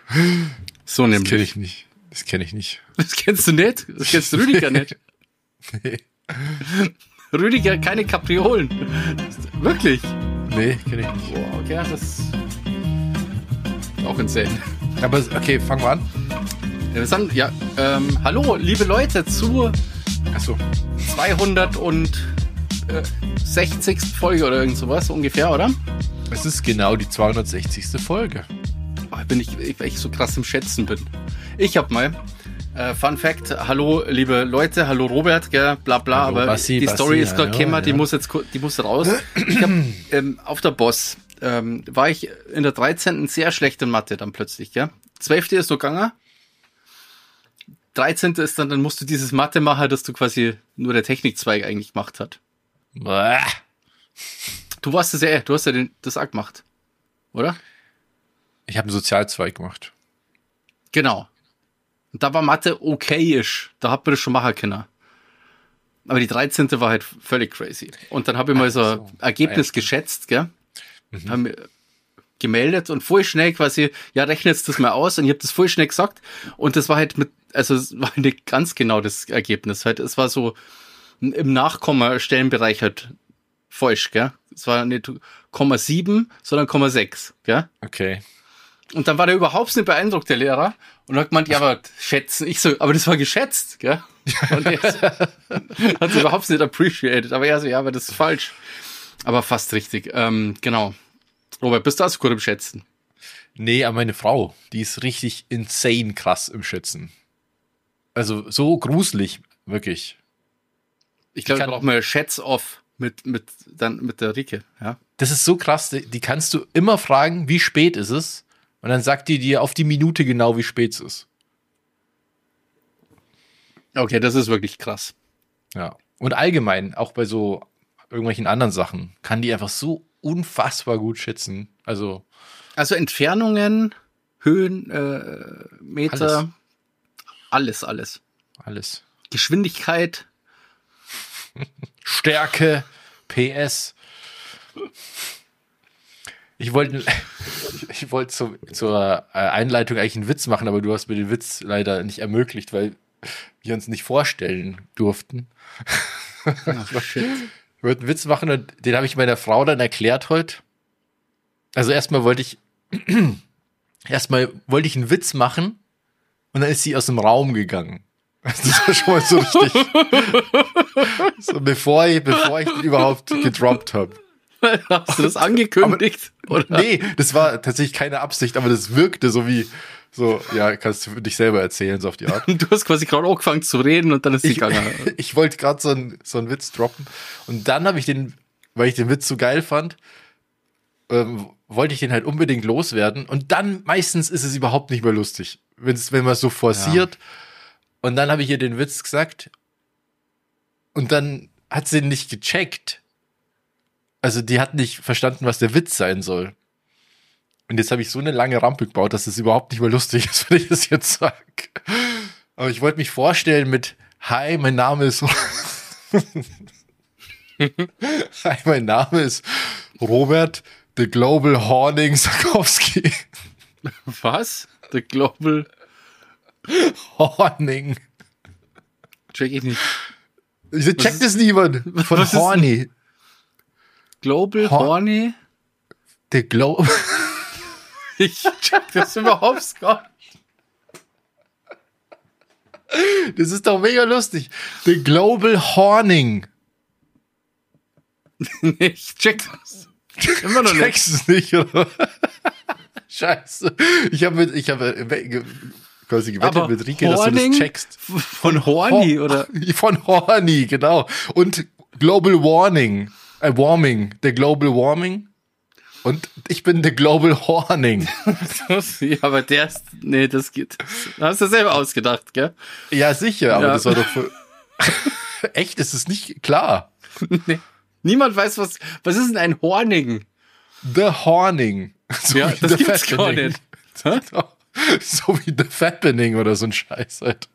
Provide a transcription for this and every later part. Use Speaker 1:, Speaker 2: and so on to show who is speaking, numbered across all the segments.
Speaker 1: So
Speaker 2: Das
Speaker 1: nämlich.
Speaker 2: kenne ich nicht. Das kenne ich nicht.
Speaker 1: Das kennst du nicht? Das kennst du Rüdiger nicht.
Speaker 2: Nee,
Speaker 1: Rüdiger, keine Kapriolen. Wirklich?
Speaker 2: nee kenne ich nicht.
Speaker 1: Boah, okay, das ist auch insane.
Speaker 2: Aber okay, fangen wir an.
Speaker 1: Ja, wir sind, hallo, liebe Leute, zu
Speaker 2: Achso.
Speaker 1: 260. Folge oder irgend sowas ungefähr, oder?
Speaker 2: Es ist genau die 260. Folge.
Speaker 1: Oh, weil ich so krass im Schätzen bin. Ich hab mal, Fun Fact, hallo liebe Leute, hallo Robert, gell, bla bla,
Speaker 2: Hallo,
Speaker 1: aber
Speaker 2: Bassi,
Speaker 1: die Story ist gerade
Speaker 2: hallo,
Speaker 1: gekommen, die
Speaker 2: ja.
Speaker 1: muss raus. Ich hab, auf der Boss war ich in der 13. sehr schlecht in Mathe dann plötzlich, gell. 12. ist noch gegangen. 13. ist dann musst du dieses Mathe machen, das du quasi nur der Technikzweig eigentlich gemacht hat.
Speaker 2: Bäh.
Speaker 1: Du hast ja das auch gemacht, oder?
Speaker 2: Ich habe einen Sozialzweig gemacht.
Speaker 1: Genau. Und da war Mathe okayisch. Da hat man das schon machen können. Aber die 13. war halt völlig crazy. Und dann habe ich mal so ein Ergebnis geschätzt, gell? Haben mir gemeldet und voll schnell quasi, ja, rechnet das mal aus. Und ich habe das voll schnell gesagt. Und das war halt es war nicht ganz genau das Ergebnis. Halt, es war so im Nachkommastellenbereich halt falsch, gell? Es war nicht 0,7, sondern 0,6, gell?
Speaker 2: Okay.
Speaker 1: Und dann war der überhaupt nicht beeindruckt, der Lehrer, und hat gemeint, ja, aber schätzen. Ich so, aber das war geschätzt, gell? Und er hat es überhaupt nicht appreciated. Aber er so, ja, aber das ist falsch. Aber fast richtig. Genau. Robert, bist du auch so gut im Schätzen?
Speaker 2: Nee, aber meine Frau, die ist richtig insane krass im Schätzen. Also so gruselig, wirklich.
Speaker 1: Ich glaube, ich brauche mal Schätz-Off mit der Rike, ja.
Speaker 2: Das ist so krass, die kannst du immer fragen, wie spät ist es? Und dann sagt die dir auf die Minute genau, wie spät es ist.
Speaker 1: Okay, das ist wirklich krass.
Speaker 2: Ja. Und allgemein, auch bei so irgendwelchen anderen Sachen, kann die einfach so unfassbar gut schätzen. Also
Speaker 1: Entfernungen, Höhen, Meter, alles.
Speaker 2: alles.
Speaker 1: Geschwindigkeit.
Speaker 2: Stärke, PS. Ich wollte zur Einleitung eigentlich einen Witz machen, aber du hast mir den Witz leider nicht ermöglicht, weil wir uns nicht vorstellen durften.
Speaker 1: Ach, shit.
Speaker 2: Ich wollte einen Witz machen und den habe ich meiner Frau dann erklärt heute. Also erstmal wollte ich einen Witz machen und dann ist sie aus dem Raum gegangen. Also das war schon mal so richtig. So, bevor ich den überhaupt gedroppt habe.
Speaker 1: Hast du das angekündigt?
Speaker 2: Oder? Nee, das war tatsächlich keine Absicht, aber das wirkte so wie, so, ja, kannst du für dich selber erzählen, so auf die Art.
Speaker 1: Du hast quasi gerade angefangen zu reden und dann ist sie gegangen.
Speaker 2: Ich wollte gerade so einen Witz droppen und dann habe ich weil ich den Witz so geil fand, wollte ich den halt unbedingt loswerden und dann meistens ist es überhaupt nicht mehr lustig, wenn man es so forciert. Ja. Und dann habe ich ihr den Witz gesagt und dann hat sie nicht gecheckt. Also die hat nicht verstanden, was der Witz sein soll. Und jetzt habe ich so eine lange Rampe gebaut, dass es überhaupt nicht mehr lustig ist, wenn ich das jetzt sage. Aber ich wollte mich vorstellen mit Hi, mein Name ist Hi, mein Name ist Robert The Global Horning Sarkowski.
Speaker 1: Was? The Global
Speaker 2: Horning.
Speaker 1: Check ich nicht.
Speaker 2: Checkt es niemand. Von Horny.
Speaker 1: Global Horny?
Speaker 2: The Global.
Speaker 1: Ich check das überhaupt gar nicht.
Speaker 2: Das ist doch mega lustig. The Global Horning.
Speaker 1: Nee, ich check das. Immer noch nicht.
Speaker 2: Checkst es nicht, oder? Scheiße. Ich habe quasi gewettet
Speaker 1: aber
Speaker 2: mit Rike,
Speaker 1: Horning?
Speaker 2: dass du das checkst.
Speaker 1: Von Horny, oder?
Speaker 2: Von Horny, genau. Und Global Warming. The Global Warming. Und ich bin the Global Horning.
Speaker 1: Ja, aber das geht. Hast du selber ausgedacht, gell?
Speaker 2: Ja, sicher, aber das war doch echt, ist es nicht klar.
Speaker 1: Nee. Niemand weiß, was ist denn ein Horning?
Speaker 2: The Horning. So
Speaker 1: ja, das gibt's gar nicht.
Speaker 2: So wie The Fappening oder so ein Scheiß halt.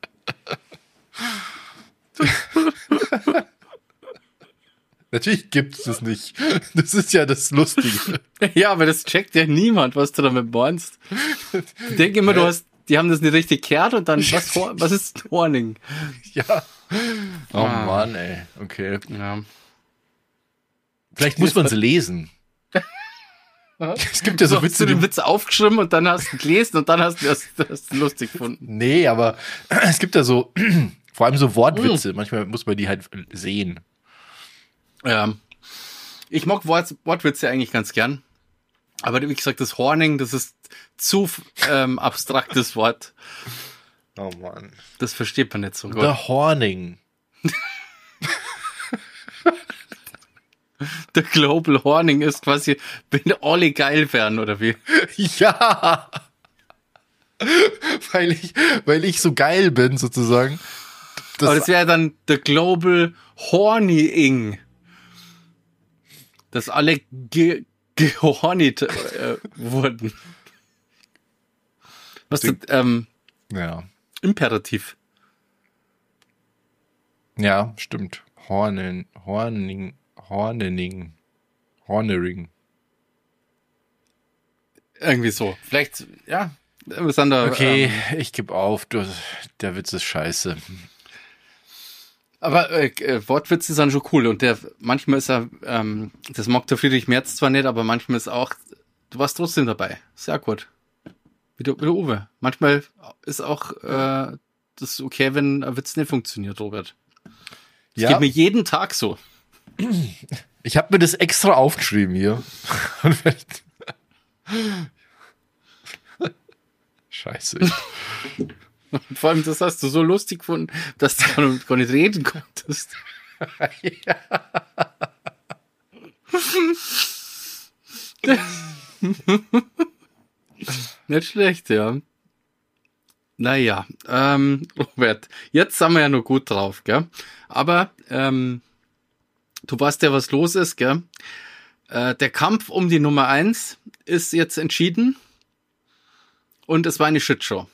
Speaker 2: Natürlich gibt es das nicht. Das ist ja das Lustige.
Speaker 1: Ja, aber das checkt ja niemand, was du damit meinst. Ich denke immer, die haben das nicht richtig gehört und dann, was ist Horning?
Speaker 2: Ja. Oh Mann, ey. Okay.
Speaker 1: Ja.
Speaker 2: Vielleicht muss man es lesen. Es gibt ja so
Speaker 1: Witze. Hast du den Witz aufgeschrieben und dann hast du gelesen und dann hast du das lustig gefunden.
Speaker 2: Nee, aber es gibt ja so, vor allem so Wortwitze. Manchmal muss man die halt sehen.
Speaker 1: Ja. Ich mag Wortwitze eigentlich ganz gern. Aber wie gesagt, das Horning, das ist zu abstraktes Wort.
Speaker 2: Oh Mann.
Speaker 1: Das versteht man nicht so gut.
Speaker 2: Der Horning.
Speaker 1: Der Global Horning ist quasi, wenn alle geil wären, oder wie?
Speaker 2: Ja. Weil ich so geil bin, sozusagen.
Speaker 1: Aber das wäre dann der Global Hornying. Dass alle gehornit wurden. Was ist
Speaker 2: ja.
Speaker 1: Imperativ?
Speaker 2: Ja, stimmt. Hornering.
Speaker 1: Irgendwie so. Vielleicht, ja. Wir sind da,
Speaker 2: okay, ich gebe auf. Der Witz ist scheiße.
Speaker 1: Aber Wortwitze sind schon cool. Und manchmal ist er, das mag der Friedrich Merz zwar nicht, aber manchmal ist auch, du warst trotzdem dabei. Sehr gut. Wie der Uwe. Manchmal ist auch das okay, wenn ein Witz nicht funktioniert, Robert. Das geht mir jeden Tag so.
Speaker 2: Ich habe mir das extra aufgeschrieben hier. Scheiße.
Speaker 1: Und vor allem, das hast du so lustig gefunden, dass du gar nicht reden konntest.
Speaker 2: Ja.
Speaker 1: Nicht schlecht, ja. Naja, Robert, jetzt sind wir ja noch gut drauf, gell? Aber du weißt ja, was los ist, gell? Der Kampf um die Nummer 1 ist jetzt entschieden und es war eine Shitshow.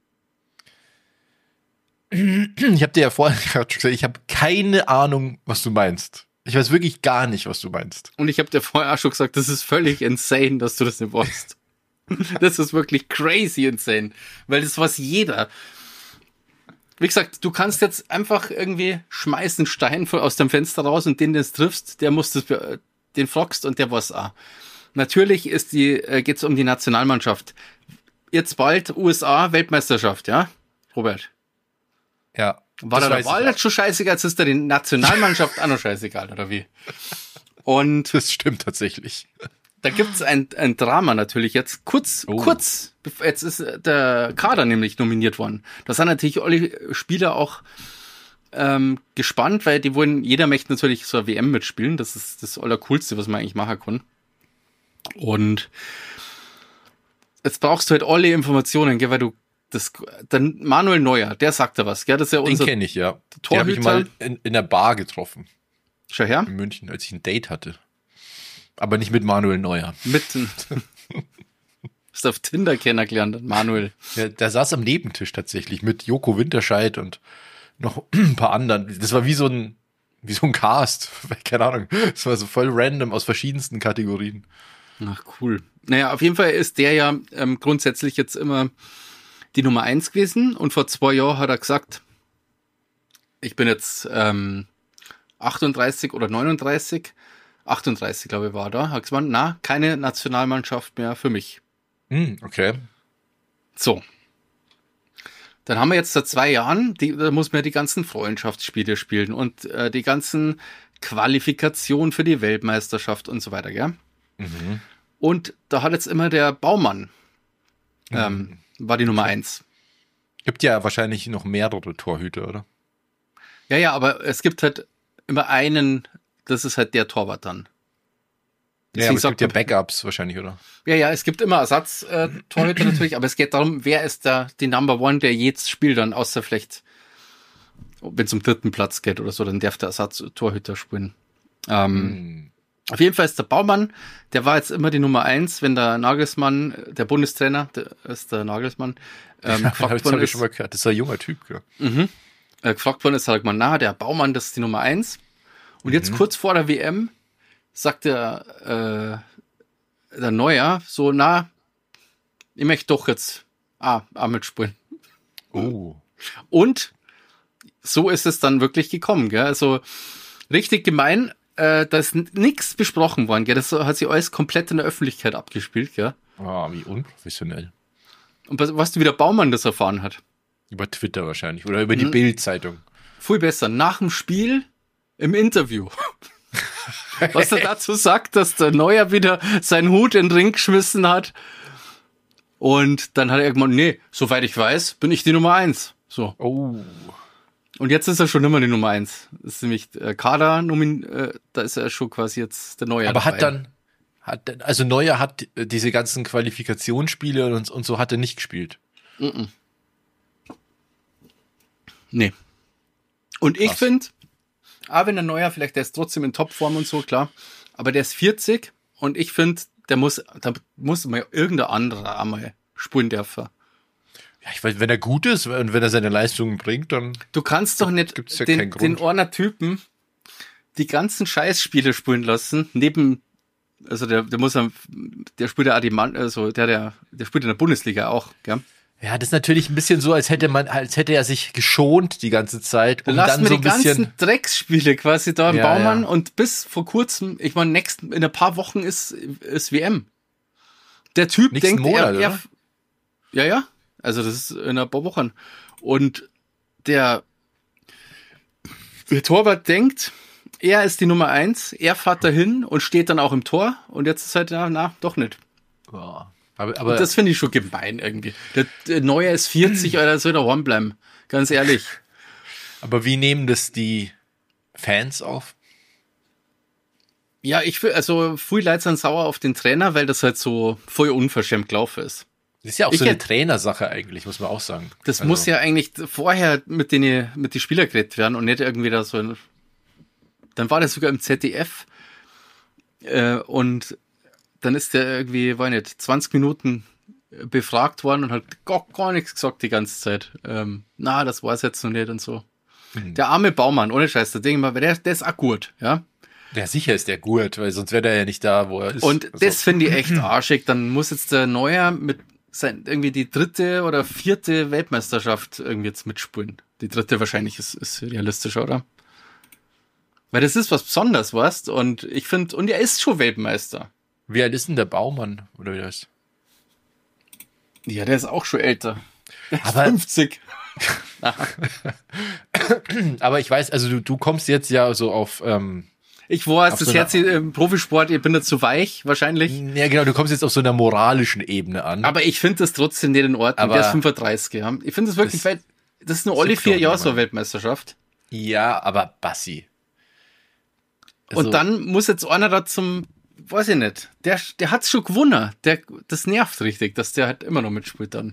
Speaker 2: Ich habe dir ja vorhin gerade schon gesagt, ich habe keine Ahnung, was du meinst. Ich weiß wirklich gar nicht, was du meinst.
Speaker 1: Und ich habe dir vorher auch schon gesagt, das ist völlig insane, dass du das nicht weißt. Das ist wirklich crazy insane, weil das weiß jeder. Wie gesagt, du kannst jetzt einfach irgendwie schmeißen Stein aus dem Fenster raus und den es triffst, der muss den fragst und der weiß auch. Natürlich geht's um die Nationalmannschaft. Jetzt bald USA Weltmeisterschaft, ja, Robert?
Speaker 2: Ja.
Speaker 1: War der Wahl jetzt schon scheißegal, jetzt ist da die Nationalmannschaft auch noch scheißegal, oder wie? Und
Speaker 2: das stimmt tatsächlich.
Speaker 1: Da gibt's ein Drama natürlich jetzt. Kurz, jetzt ist der Kader nämlich nominiert worden. Da sind natürlich alle Spieler auch gespannt, weil jeder möchte natürlich so eine WM mitspielen. Das ist das Allercoolste, was man eigentlich machen kann. Und jetzt brauchst du halt alle Informationen, gell, weil dann Manuel Neuer, der sagt da was, gell? Das ist ja unser
Speaker 2: Den kenne ich, ja.
Speaker 1: Torhüter.
Speaker 2: Den habe ich mal in der Bar getroffen.
Speaker 1: Schau her.
Speaker 2: In München, als ich ein Date hatte. Aber nicht mit Manuel Neuer.
Speaker 1: Hast du auf Tinder kennengelernt, Manuel.
Speaker 2: Ja, der saß am Nebentisch tatsächlich mit Joko Winterscheid und noch ein paar anderen. Das war wie so ein Cast. Keine Ahnung. Das war so voll random aus verschiedensten Kategorien.
Speaker 1: Ach, cool. Naja, auf jeden Fall ist der ja grundsätzlich jetzt immer die Nummer 1 gewesen und vor 2 Jahren hat er gesagt, ich bin jetzt 38 oder 39, 38 glaube ich war da, hat gesagt, na, keine Nationalmannschaft mehr für mich.
Speaker 2: Okay.
Speaker 1: So. Dann haben wir jetzt seit 2 Jahren, da muss man ja die ganzen Freundschaftsspiele spielen und die ganzen Qualifikationen für die Weltmeisterschaft und so weiter, gell?
Speaker 2: Mhm.
Speaker 1: Und da hat jetzt immer der Baumann war die Nummer 1.
Speaker 2: Gibt ja wahrscheinlich noch mehrere Torhüter, oder?
Speaker 1: Ja, aber es gibt halt immer einen, das ist halt der Torwart dann.
Speaker 2: Ja, aber es gibt ja Backups wahrscheinlich, oder?
Speaker 1: Ja, es gibt immer Ersatz-Torhüter natürlich, aber es geht darum, wer ist die Number One, der jetzt spielt dann, außer vielleicht, wenn es um 3. Platz geht oder so, dann darf der Ersatz-Torhüter spielen. Auf jeden Fall ist der Baumann, der war jetzt immer die Nummer 1, wenn der Nagelsmann, der Bundestrainer, der ist der Nagelsmann,
Speaker 2: gefragt worden ist. Schon mal gehört. Das ist ein junger Typ, ja.
Speaker 1: Gefragt worden ist, sagt man, der Baumann, das ist die Nummer 1. Und jetzt kurz vor der WM sagt der Neuer so, ich möchte doch jetzt mitspielen.
Speaker 2: Oh.
Speaker 1: Und so ist es dann wirklich gekommen, gell? Also richtig gemein, da ist nichts besprochen worden, gell? Das hat sich alles komplett in der Öffentlichkeit abgespielt, gell?
Speaker 2: Wie unprofessionell.
Speaker 1: Und weißt du, wie der Baumann das erfahren hat?
Speaker 2: Über Twitter wahrscheinlich oder über die Bild-Zeitung.
Speaker 1: Viel besser, nach dem Spiel im Interview. Was er dazu sagt, dass der Neuer wieder seinen Hut in den Ring geschmissen hat. Und dann hat er irgendwann, nee, soweit ich weiß, bin ich die Nummer 1. So.
Speaker 2: Oh.
Speaker 1: Und jetzt ist er schon immer die Nummer 1. Das ist nämlich Kader, da ist er schon quasi jetzt der Neuer.
Speaker 2: Aber also Neuer hat diese ganzen Qualifikationsspiele und so hat er nicht gespielt.
Speaker 1: Nee. Und ich finde, wenn der Neuer, vielleicht der ist trotzdem in Topform und so, klar, aber der ist 40 und ich finde, da muss mal irgendein anderer einmal spielen dürfen.
Speaker 2: Ja, ich weiß, wenn er gut ist und wenn er seine Leistungen bringt, dann
Speaker 1: du kannst doch nicht
Speaker 2: gibt's ja keinen Grund.
Speaker 1: Den einer Typen die ganzen Scheißspiele spielen lassen, also der spielt ja also der spielt in der Bundesliga auch, gell?
Speaker 2: Ja, das ist natürlich ein bisschen so, als hätte er sich geschont die ganze Zeit.
Speaker 1: Lassen wir die ganzen Drecksspiele quasi da im Baumann und bis vor kurzem, ich meine, in ein paar Wochen ist WM. Der Typ denkt,
Speaker 2: Monat,
Speaker 1: ja, also das ist in ein paar Wochen. Und der Torwart denkt, er ist die Nummer 1, er fährt dahin und steht dann auch im Tor und jetzt ist halt, doch nicht.
Speaker 2: Ja.
Speaker 1: Aber das finde ich schon gemein irgendwie. Der Neuer ist 40, oder soll daheim bleiben. Ganz ehrlich.
Speaker 2: Aber wie nehmen das die Fans auf?
Speaker 1: Ja, viele Leute sind sauer auf den Trainer, weil das halt so voll unverschämt gelaufen ist.
Speaker 2: Das ist ja auch so eine Trainersache eigentlich, muss man auch sagen.
Speaker 1: Das muss ja eigentlich vorher mit den Spieler geredet werden und nicht irgendwie da so. Dann war das sogar im ZDF und dann ist der irgendwie, 20 Minuten befragt worden und hat gar nichts gesagt die ganze Zeit. Das war's jetzt noch nicht und so. Der arme Baumann, ohne Scheiß, da denke ich mal, der ist auch gut, ja.
Speaker 2: Ja, sicher ist der gut, weil sonst wäre der ja nicht da, wo er ist.
Speaker 1: Und das finde ich echt arschig. Dann muss jetzt der Neuer mit irgendwie die 3. oder 4. Weltmeisterschaft irgendwie jetzt mitspielen. Die 3. wahrscheinlich ist realistischer, oder? Weil das ist was Besonderes, weißt? Und ich finde, und er ist schon Weltmeister.
Speaker 2: Wie alt ist denn der Baumann, oder wie heißt?
Speaker 1: Ja, der ist auch schon älter.
Speaker 2: Aber
Speaker 1: 50.
Speaker 2: Aber ich weiß, also du kommst jetzt ja so auf
Speaker 1: ich weiß, das Herz im Profisport, ihr bin da zu weich, wahrscheinlich.
Speaker 2: Ja, genau, du kommst jetzt auf so einer moralischen Ebene an.
Speaker 1: Aber ich finde das trotzdem nicht in Ordnung. Der ist 35, ja. Ich finde das wirklich, weil das ist nur alle 4 Jahre so eine Weltmeisterschaft.
Speaker 2: Ja, aber Bassi. Also,
Speaker 1: und dann muss jetzt einer da weiß ich nicht, der hat's schon gewonnen. Das nervt richtig, dass der halt immer noch mitspielt dann.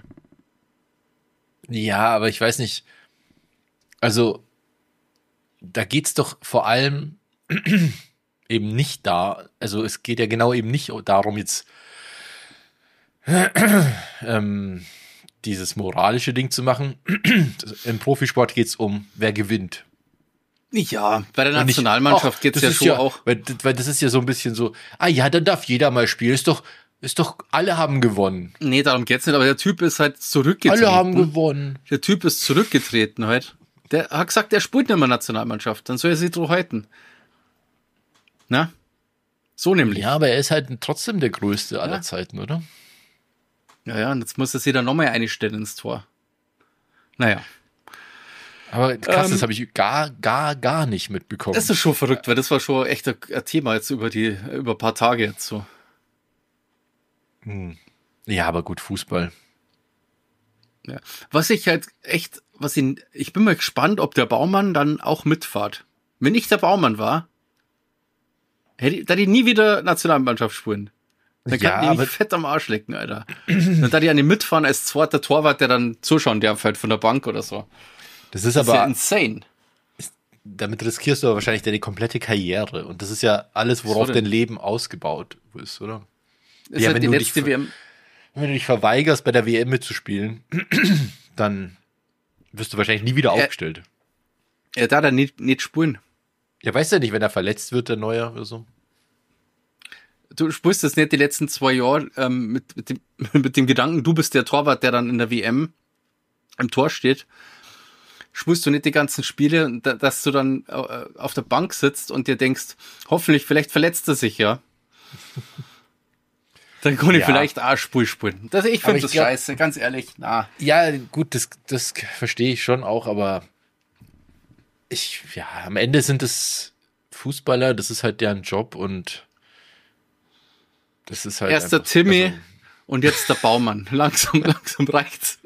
Speaker 2: Ja, aber ich weiß nicht. Also, da geht's doch vor allem eben nicht also es geht ja genau eben nicht darum, jetzt dieses moralische Ding zu machen. Im Profisport geht's um, wer gewinnt.
Speaker 1: Ja, bei der Nationalmannschaft geht's ja schon auch.
Speaker 2: Weil das ist ja so ein bisschen so, dann darf jeder mal spielen. Ist doch, alle haben gewonnen.
Speaker 1: Nee, darum geht's nicht, aber der Typ ist halt zurückgetreten.
Speaker 2: Alle haben gewonnen.
Speaker 1: Der Typ ist zurückgetreten halt. Der hat gesagt, der spielt nicht mehr Nationalmannschaft, dann soll er sich drauf halten. Na? So nämlich.
Speaker 2: Ja, aber er ist halt trotzdem der Größte aller Zeiten, oder?
Speaker 1: Ja, und jetzt muss er sich da nochmal einstellen ins Tor. Naja.
Speaker 2: Aber krass, das habe ich gar nicht mitbekommen.
Speaker 1: Das ist schon verrückt, weil das war schon echt ein Thema jetzt über ein paar Tage jetzt so.
Speaker 2: Ja, aber gut, Fußball.
Speaker 1: Ja. Was ich halt echt, ich bin mal gespannt, ob der Baumann dann auch mitfahrt. Wenn ich der Baumann war, hätte ich nie wieder Nationalmannschaft spielen. Dann kann ich mich fett am Arsch lecken, Alter. Dann da die an ihm mitfahren als zweiter Torwart, der dann zuschauen darf halt von der Bank oder so.
Speaker 2: Das ist aber
Speaker 1: ja insane.
Speaker 2: Damit riskierst du aber wahrscheinlich deine komplette Karriere. Und das ist ja alles, worauf dein Leben ausgebaut ist, oder?
Speaker 1: Ist ja, halt wenn
Speaker 2: du dich verweigerst, bei der WM mitzuspielen, dann wirst du wahrscheinlich nie wieder aufgestellt.
Speaker 1: Er darf da nicht spielen.
Speaker 2: Ja, weißt du ja nicht, wenn er verletzt wird, der Neuer oder so.
Speaker 1: Du spürst das nicht die letzten 2 Jahre mit dem Gedanken, du bist der Torwart, der dann in der WM im Tor steht. Spürst du nicht die ganzen Spiele, dass du dann auf der Bank sitzt und dir denkst, hoffentlich, vielleicht verletzt er sich, ja. Dann kann ich vielleicht auch spielen. Ich finde das scheiße, ganz ehrlich. Na.
Speaker 2: Ja, gut, das verstehe ich schon auch, aber am Ende sind es Fußballer, das ist halt deren Job und das ist halt.
Speaker 1: Erst der Timmy und jetzt der Baumann. Langsam reicht's.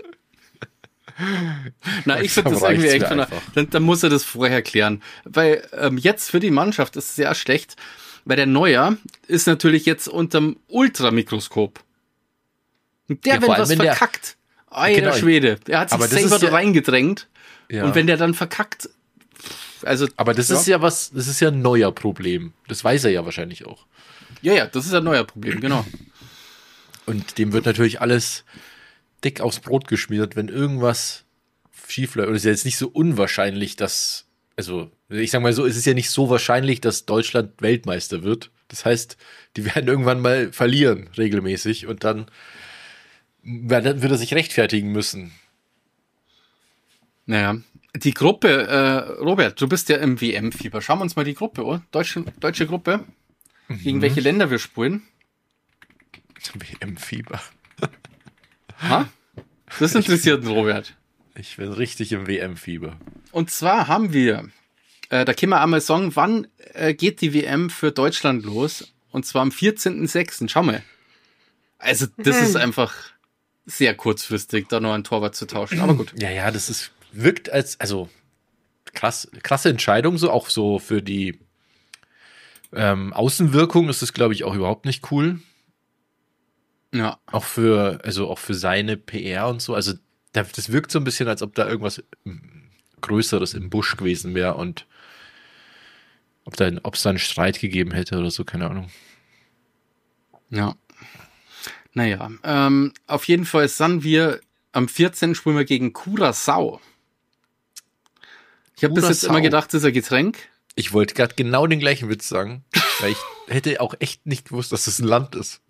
Speaker 1: Na, ich finde das irgendwie echt, dann muss er das vorher klären. Weil jetzt für die Mannschaft ist es sehr schlecht, weil der Neuer ist natürlich jetzt unterm Ultramikroskop. Und wenn was verkackt, alter Schwede, er hat sich selber da reingedrängt. Ja. Und wenn der dann verkackt,
Speaker 2: aber das ist das ist ja ein neuer Problem. Das weiß er ja wahrscheinlich auch.
Speaker 1: Ja, das ist ein neuer Problem, genau.
Speaker 2: Und dem wird natürlich alles dick aufs Brot geschmiert, wenn irgendwas schief läuft. Und es ist ja jetzt nicht so unwahrscheinlich, ich sag mal so, es ist ja nicht so wahrscheinlich, dass Deutschland Weltmeister wird. Das heißt, die werden irgendwann mal verlieren, regelmäßig. Und dann wird er sich rechtfertigen müssen.
Speaker 1: Naja, die Gruppe, Robert, du bist ja im WM-Fieber. Schauen wir uns mal die Gruppe an. Deutsche Gruppe. Gegen welche Länder wir spielen.
Speaker 2: WM-Fieber.
Speaker 1: Ha? Das interessiert Robert.
Speaker 2: Ich bin richtig im WM-Fieber.
Speaker 1: Und zwar haben wir, da können wir einmal sagen, wann geht die WM für Deutschland los? Und zwar am 14.06. Schau mal. Also das ist einfach sehr kurzfristig, da noch einen Torwart zu tauschen. Aber gut.
Speaker 2: Ja, das wirkt krasse Entscheidung, so auch so für die Außenwirkung ist das, glaube ich, auch überhaupt nicht cool.
Speaker 1: Ja.
Speaker 2: Auch für seine PR und so. Also, das wirkt so ein bisschen, als ob da irgendwas Größeres im Busch gewesen wäre und ob es da einen Streit gegeben hätte oder so, keine Ahnung.
Speaker 1: Ja. Naja, auf jeden Fall sind wir am 14. spielen wir gegen Curaçao. Ich habe bis jetzt immer gedacht, das ist ein Getränk.
Speaker 2: Ich wollte gerade genau den gleichen Witz sagen, weil ich hätte auch echt nicht gewusst, dass das ein Land ist.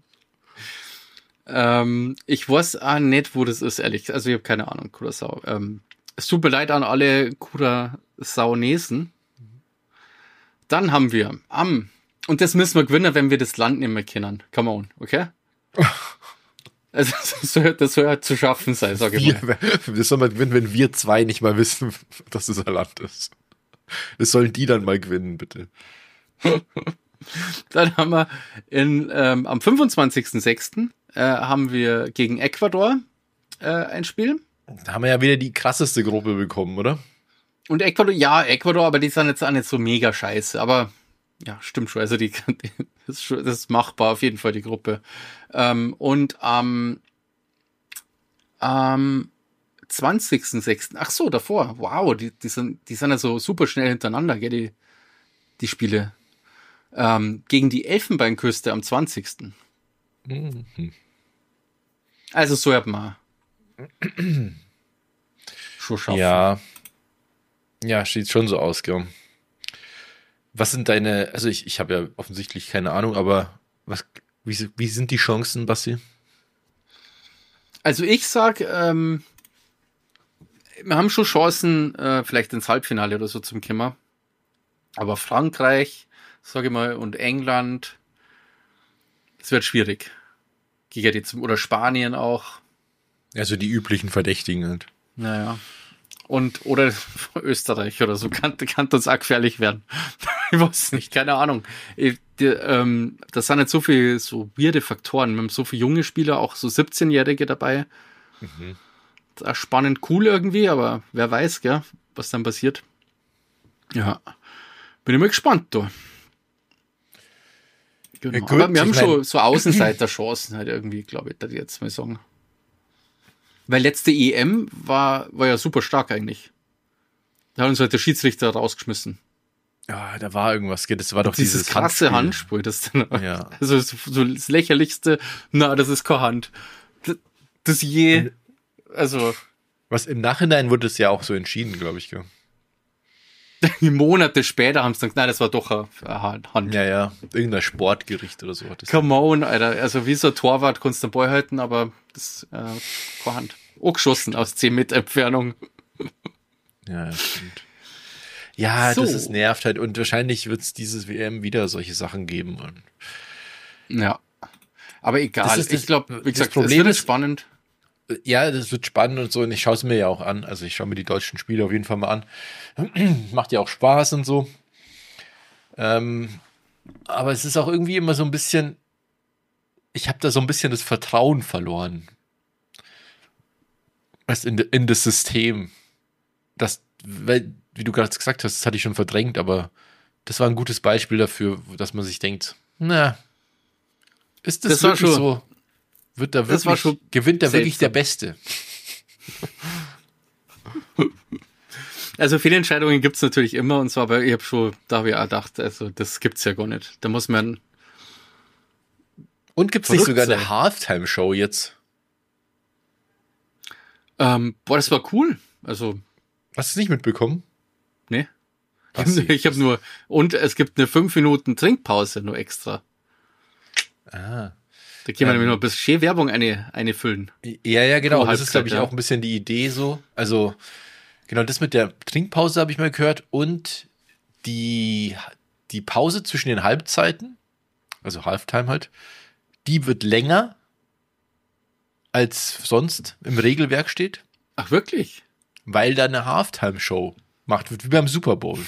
Speaker 1: Ich weiß auch nicht, wo das ist, ehrlich. Also ich habe keine Ahnung, Curaçao. Es tut mir leid an alle Curaçaonesen. Dann haben wir und das müssen wir gewinnen, wenn wir das Land nicht mehr kennen. Come on, okay? Also das soll halt zu schaffen sein, sage ich mal.
Speaker 2: Das soll man gewinnen, wenn wir zwei nicht mal wissen, dass es ein Land ist. Das sollen die dann mal gewinnen, bitte.
Speaker 1: Dann haben wir am 25.06. Haben wir gegen Ecuador ein Spiel.
Speaker 2: Da haben wir ja wieder die krasseste Gruppe bekommen, oder?
Speaker 1: Und Ecuador, aber die sind jetzt auch nicht so mega scheiße. Aber ja, stimmt schon. Also das ist machbar auf jeden Fall, die Gruppe. Und am 20.06. Ach so, davor. Wow, die sind ja so super schnell hintereinander, gell, die Spiele. Gegen die Elfenbeinküste am 20. Mhm. Also so hat man schon schaffen.
Speaker 2: Ja, sieht schon so aus, gell. Was sind deine, also ich habe ja offensichtlich keine Ahnung, aber wie sind die Chancen, Basti?
Speaker 1: Also ich sag, wir haben schon Chancen, vielleicht ins Halbfinale oder so zum Kimmer. Aber Frankreich, sage ich mal, und England, das wird schwierig. Oder Spanien auch.
Speaker 2: Also die üblichen Verdächtigen halt.
Speaker 1: Naja. Oder Österreich oder so kann das auch gefährlich werden. Ich weiß nicht, keine Ahnung. Das sind nicht so viele so weirde Faktoren. Wir haben so viele junge Spieler, auch so 17-Jährige dabei. Mhm. Das ist spannend, cool irgendwie, aber wer weiß, gell, was dann passiert. Ja. Bin ich mal gespannt, du. Genau. Ja, gut, aber wir haben schon so Außenseiter-Chancen halt irgendwie, glaube ich, da jetzt mal sagen. Weil letzte EM war ja super stark eigentlich. Da hat uns halt der Schiedsrichter rausgeschmissen.
Speaker 2: Ja, da war irgendwas. Das war doch
Speaker 1: dieses krasse Handspiel. Das dann,
Speaker 2: ja.
Speaker 1: Also so das lächerlichste, das ist keine Hand. Also.
Speaker 2: Was im Nachhinein wurde es ja auch so entschieden, glaube ich. Gell?
Speaker 1: Monate später haben sie dann, nein, das war doch eine Hand.
Speaker 2: Ja, irgendein Sportgericht oder so.
Speaker 1: Come on, Alter. Also wie so ein Torwart kannst du den Ball halten, aber das keine Hand. Auch geschossen aus 10 Meter Entfernung.
Speaker 2: Ja, stimmt. Ja, so. Das nervt halt. Und wahrscheinlich wird es dieses WM wieder solche Sachen geben. Und
Speaker 1: ja. Aber egal. Ich glaube, wie gesagt,
Speaker 2: Problem
Speaker 1: es wird spannend.
Speaker 2: Ja, das wird spannend und so. Und ich schaue es mir ja auch an. Also ich schaue mir die deutschen Spiele auf jeden Fall mal an. Macht ja auch Spaß und so. Aber es ist auch irgendwie immer so ein bisschen, ich habe da so ein bisschen das Vertrauen verloren. In das System. Weil, wie du gerade gesagt hast, das hatte ich schon verdrängt, aber das war ein gutes Beispiel dafür, dass man sich denkt, na, ist das wirklich so? Wird da wirklich, gewinnt da wirklich der Beste?
Speaker 1: Also Fehlentscheidungen gibt's natürlich immer und so, aber ich habe schon, da habe ich auch gedacht, also das gibt's ja gar nicht. Da muss man.
Speaker 2: Und gibt's nicht sogar eine Halftime-Show jetzt?
Speaker 1: Das war cool. Also.
Speaker 2: Hast du es nicht mitbekommen?
Speaker 1: Nee. Ich habe nur, und es gibt eine 5 Minuten Trinkpause nur extra.
Speaker 2: Ah.
Speaker 1: Da können wir nämlich noch ein bisschen Werbung einfüllen.
Speaker 2: Ja, genau. Das ist, glaube ich, auch ein bisschen die Idee so. Also, genau, das mit der Trinkpause habe ich mal gehört. Und die Pause zwischen den Halbzeiten, also Halftime halt, die wird länger, als sonst im Regelwerk steht.
Speaker 1: Ach, wirklich?
Speaker 2: Weil da eine Halftime-Show gemacht wird, wie beim Super Bowl.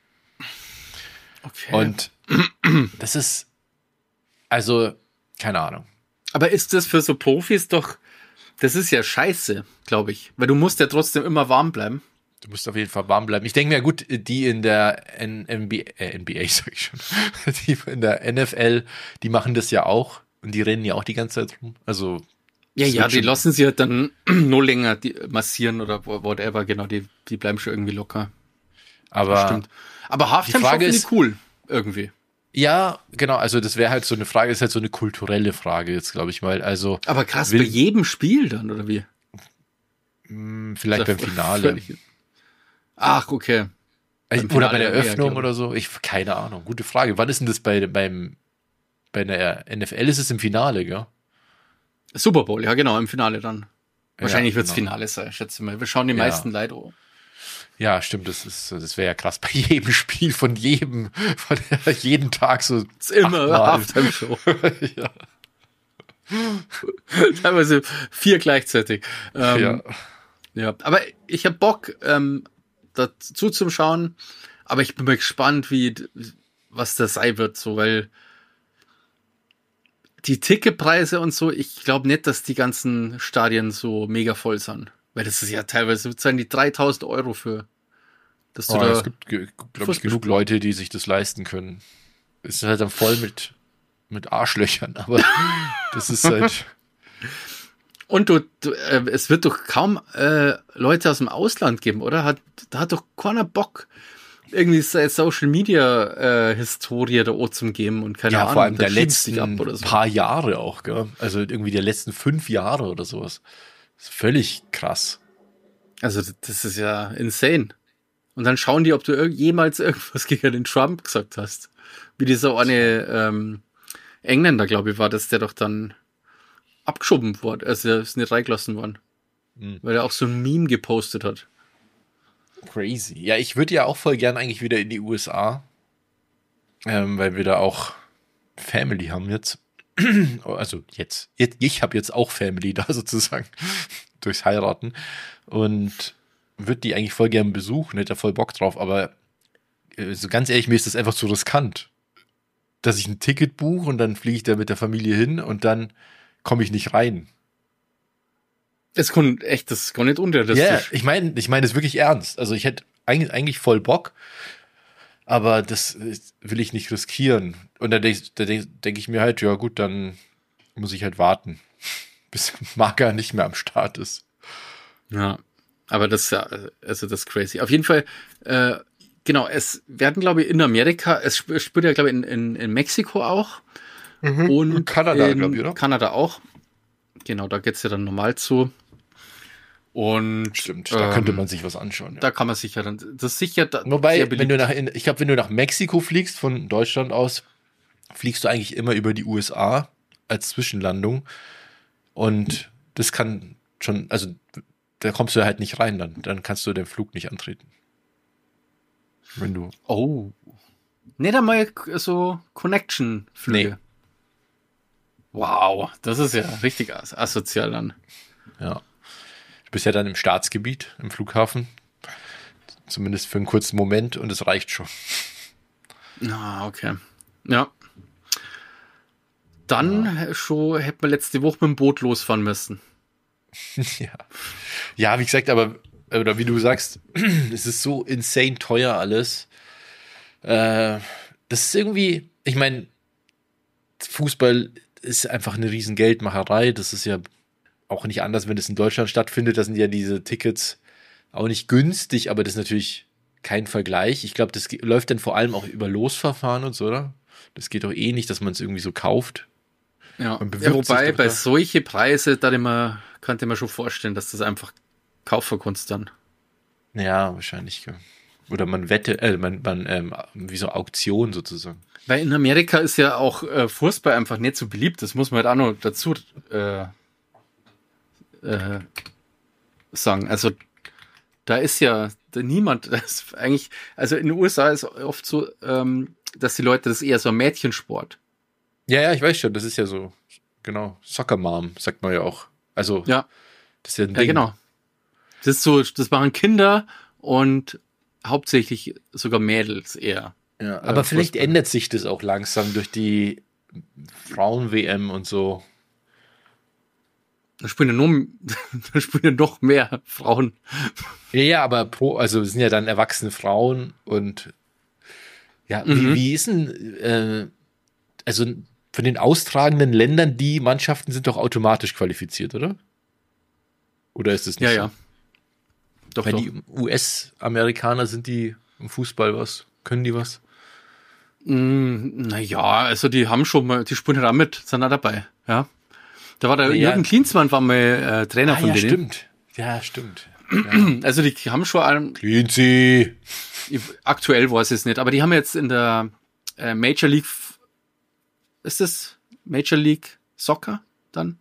Speaker 1: Okay.
Speaker 2: Und das ist, also, keine Ahnung.
Speaker 1: Aber ist das für so Profis doch, das ist ja scheiße, glaube ich. Weil du musst ja trotzdem immer warm bleiben.
Speaker 2: Du musst auf jeden Fall warm bleiben. Ich denke mir, gut, die in der NBA, sag ich schon, die in der NFL, die machen das ja auch. Und die rennen ja auch die ganze Zeit rum. Also,
Speaker 1: ja, die lassen sie halt dann nur länger massieren oder whatever, genau, die bleiben schon irgendwie locker.
Speaker 2: Aber
Speaker 1: Halftime finde ich cool, irgendwie.
Speaker 2: Ja, genau, also das wäre halt so eine Frage, ist halt so eine kulturelle Frage jetzt, glaube ich mal. Also,
Speaker 1: aber krass, bei jedem Spiel dann, oder wie?
Speaker 2: Vielleicht beim Finale.
Speaker 1: Ach, okay.
Speaker 2: Oder bei der Eröffnung oder so. Keine Ahnung, gute Frage. Wann ist denn das bei der NFL ist es im Finale, gell?
Speaker 1: Super Bowl, ja genau, im Finale dann. Wahrscheinlich wird's Finale sein, schätze mal. Wir schauen die meisten leider.
Speaker 2: Ja, stimmt, das wäre ja krass bei jedem Spiel von jeden Tag so.
Speaker 1: Das ist immer Halftime-Show.
Speaker 2: Ja.
Speaker 1: Teilweise 4 gleichzeitig.
Speaker 2: Ja,
Speaker 1: aber ich habe Bock, dazu zu schauen, aber ich bin mal gespannt, was das sein wird, so, weil die Ticketpreise und so, ich glaube nicht, dass die ganzen Stadien so mega voll sind. Weil das ist ja teilweise, wird sein die 3.000 € für, dass du da.
Speaker 2: Es gibt, glaube ich, genug Leute, die sich das leisten können. Es ist halt dann voll mit Arschlöchern, aber das ist halt.
Speaker 1: Und es wird doch kaum Leute aus dem Ausland geben, oder? Da hat doch keiner Bock, irgendwie Social Media Historie da auch zum geben und keine Ahnung.
Speaker 2: Ja, vor allem der letzten paar Jahre auch, gell? Also irgendwie der letzten 5 Jahre oder sowas. Das ist völlig krass.
Speaker 1: Also das ist ja insane. Und dann schauen die, ob du jemals irgendwas gegen den Trump gesagt hast. Wie dieser eine Engländer, glaube ich, war das, der doch dann abgeschoben wurde. Also er ist nicht reingelassen worden. Weil er auch so ein Meme gepostet hat.
Speaker 2: Crazy. Ja, ich würde ja auch voll gern eigentlich wieder in die USA. Weil wir da auch Family haben jetzt. Also jetzt ich habe jetzt auch Family da sozusagen. Durchs Heiraten. Und würde die eigentlich voll gern besuchen. Hätte da voll Bock drauf. Aber so ganz ehrlich, mir ist das einfach zu riskant. Dass ich ein Ticket buche und dann fliege ich da mit der Familie hin und dann komme ich nicht rein.
Speaker 1: Das ist gar nicht unrealistisch.
Speaker 2: Ja, ich meine das wirklich ernst. Also ich hätte eigentlich voll Bock, aber das will ich nicht riskieren. Und da denk ich mir halt, ja gut, dann muss ich halt warten, bis Marga nicht mehr am Start ist.
Speaker 1: Ja, aber das ist ja, also das ist crazy. Auf jeden Fall, genau, es werden, glaube ich, in Amerika, es spielt ja, glaube ich, in Mexiko auch. Und
Speaker 2: Kanada, glaube ich, oder?
Speaker 1: Kanada auch. Genau, da geht's ja dann normal zu. Und
Speaker 2: Stimmt, da könnte man sich was anschauen. Ja.
Speaker 1: Da kann man sicher dann, das ist sicher
Speaker 2: Wobei, wenn du nach Mexiko fliegst, von Deutschland aus, fliegst du eigentlich immer über die USA als Zwischenlandung. Und das kann schon, also da kommst du halt nicht rein dann kannst du den Flug nicht antreten. Wenn du.
Speaker 1: Oh. Nee, da mal so Connection-Flüge.
Speaker 2: Nee.
Speaker 1: Wow, das ist ja richtig asozial dann.
Speaker 2: Ja. Du bist ja dann im Staatsgebiet, im Flughafen. Zumindest für einen kurzen Moment und es reicht schon.
Speaker 1: Ah, okay. Ja. Dann schon hätten wir letzte Woche mit dem Boot losfahren müssen.
Speaker 2: Ja. Ja, wie gesagt, oder wie du sagst, es ist so insane teuer alles. Das ist irgendwie, ich meine, Fußball ist einfach eine riesen Geldmacherei. Das ist ja auch nicht anders, wenn es in Deutschland stattfindet. Da sind ja diese Tickets auch nicht günstig, aber das ist natürlich kein Vergleich. Ich glaube, das läuft dann vor allem auch über Losverfahren und so, oder? Das geht doch eh nicht, dass man es irgendwie so kauft.
Speaker 1: Ja, wobei bei solche Preise, könnte man schon vorstellen, dass das einfach Kaufverkunst dann.
Speaker 2: Ja, wahrscheinlich. Oder man wette, wie so Auktion sozusagen.
Speaker 1: Weil in Amerika ist ja auch Fußball einfach nicht so beliebt. Das muss man halt auch noch dazu sagen. Also da ist ja niemand, das ist eigentlich, also in den USA ist oft so, dass die Leute, das ist eher so ein Mädchensport.
Speaker 2: Ja, ich weiß schon, das ist ja so, genau, Soccer Mom, sagt man ja auch. Also,
Speaker 1: ja,
Speaker 2: das ist ja ein
Speaker 1: Ding. Ja, genau. Das ist so, das machen Kinder und hauptsächlich sogar Mädels eher.
Speaker 2: Ja, aber vielleicht ändert sich das auch langsam durch die Frauen-WM und so.
Speaker 1: Da spielen ja noch mehr Frauen.
Speaker 2: Ja, aber also es sind ja dann erwachsene Frauen und ja, wie ist denn, also von den austragenden Ländern, die Mannschaften sind doch automatisch qualifiziert, oder? Oder ist es nicht so?
Speaker 1: Ja. Doch,
Speaker 2: Weil die US-Amerikaner sind die im Fußball was? Können die was?
Speaker 1: Naja, also die haben schon mal, die spielen da mit, sind da dabei, ja. Da war der Jürgen Klinsmann, war mal Trainer von denen.
Speaker 2: Stimmt. Ja, stimmt.
Speaker 1: Ja. Also die haben schon einen.
Speaker 2: Klinzi!
Speaker 1: Aktuell weiß ich es nicht, aber die haben jetzt in der Major League, ist das Major League Soccer dann?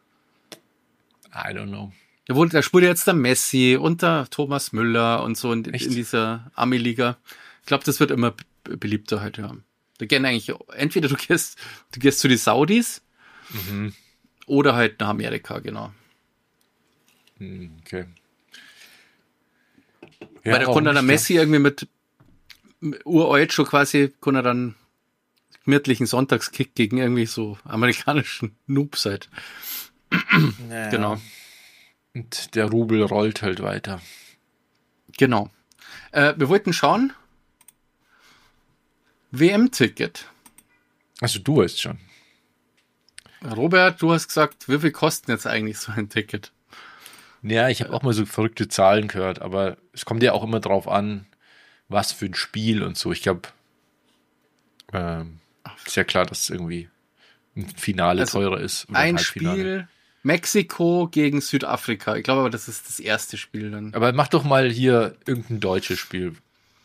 Speaker 2: I don't know.
Speaker 1: Da spielt jetzt der Messi und der Thomas Müller und so in dieser Ami-Liga. Ich glaube, das wird immer beliebter halt, ja. Da gehen eigentlich, entweder du gehst zu den Saudis oder halt nach Amerika, genau.
Speaker 2: Okay.
Speaker 1: Ja, weil da konnte der Messi irgendwie mit uralt schon quasi, konnte er dann gemütlichen Sonntagskick gegen irgendwie so amerikanischen Noobs halt.
Speaker 2: Naja.
Speaker 1: Genau.
Speaker 2: Und der Rubel rollt halt weiter.
Speaker 1: Genau. Wir wollten schauen. WM-Ticket.
Speaker 2: Also du weißt schon.
Speaker 1: Robert, du hast gesagt, wie viel kostet jetzt eigentlich so ein Ticket?
Speaker 2: Ja, ich habe auch mal so verrückte Zahlen gehört, aber es kommt ja auch immer drauf an, was für ein Spiel und so. Ich glaube, ist ja klar, dass irgendwie ein Finale teurer ist. Oder
Speaker 1: ein Spiel Mexiko gegen Südafrika. Ich glaube aber, das ist das erste Spiel dann.
Speaker 2: Aber mach doch mal hier irgendein deutsches Spiel.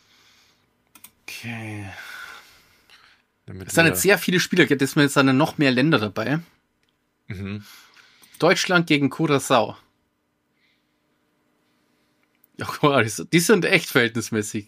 Speaker 1: Okay. Es sind jetzt sehr viele Spieler, jetzt sind dann noch mehr Länder dabei. Deutschland gegen Curaçao. Ja, die sind echt verhältnismäßig.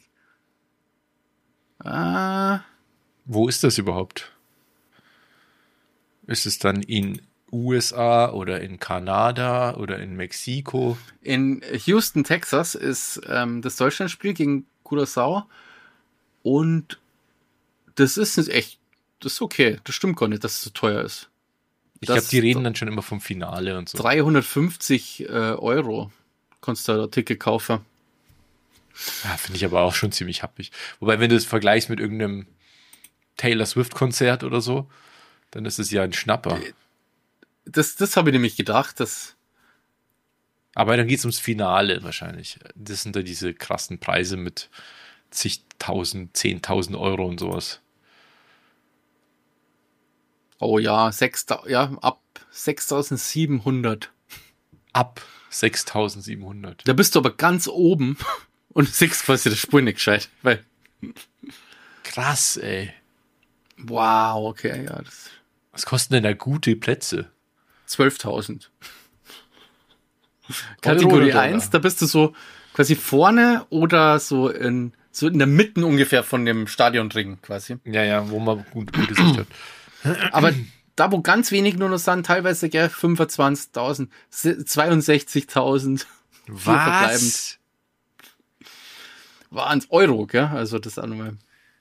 Speaker 2: Wo ist das überhaupt? Ist es dann in USA oder in Kanada oder in Mexiko?
Speaker 1: In Houston, Texas ist das Deutschlandspiel gegen Curaçao und das ist echt, das ist okay. Das stimmt gar nicht, dass es so teuer ist.
Speaker 2: Ich glaube, die reden dann schon immer vom Finale und so.
Speaker 1: 350 Euro kannst du da Ticket kaufen.
Speaker 2: Ja, finde ich aber auch schon ziemlich happig. Wobei, wenn du es vergleichst mit irgendeinem Taylor Swift-Konzert oder so, dann ist es ja ein Schnapper.
Speaker 1: Das habe ich nämlich gedacht.
Speaker 2: Aber dann geht es ums Finale wahrscheinlich. Das sind da diese krassen Preise mit zigtausend, 10.000 Euro und sowas.
Speaker 1: Oh ja, ab 6.700.
Speaker 2: ab 6.700.
Speaker 1: Da bist du aber ganz oben und siehst quasi das Spiel nicht gescheit. Weil,
Speaker 2: Krass, ey.
Speaker 1: wow, okay, ja.
Speaker 2: Was kosten denn da gute Plätze?
Speaker 1: 12.000.
Speaker 2: Euro
Speaker 1: Kategorie
Speaker 2: oder
Speaker 1: 1, da bist du so quasi vorne oder so in der Mitte ungefähr von dem Stadionring quasi.
Speaker 2: Ja, wo man gute Sicht hat.
Speaker 1: Aber da, wo ganz wenig nur noch sind, teilweise 25.000, 62.000.
Speaker 2: Was?
Speaker 1: War ans Euro, gell? Also das auch nochmal.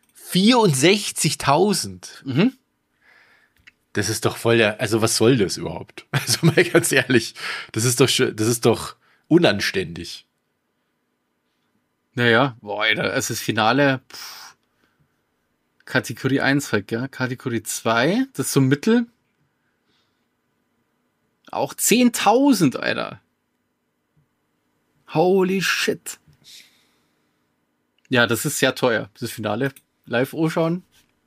Speaker 2: 64.000?
Speaker 1: Mhm.
Speaker 2: Das ist doch voll also was soll das überhaupt? Also mal ganz ehrlich, das ist doch unanständig.
Speaker 1: Naja, boah, Alter, also das Finale, Kategorie 1 halt, gell? Kategorie 2, das ist so Mittel. Auch 10.000, Alter. Holy shit. Ja, das ist sehr teuer, das Finale. Live anschauen.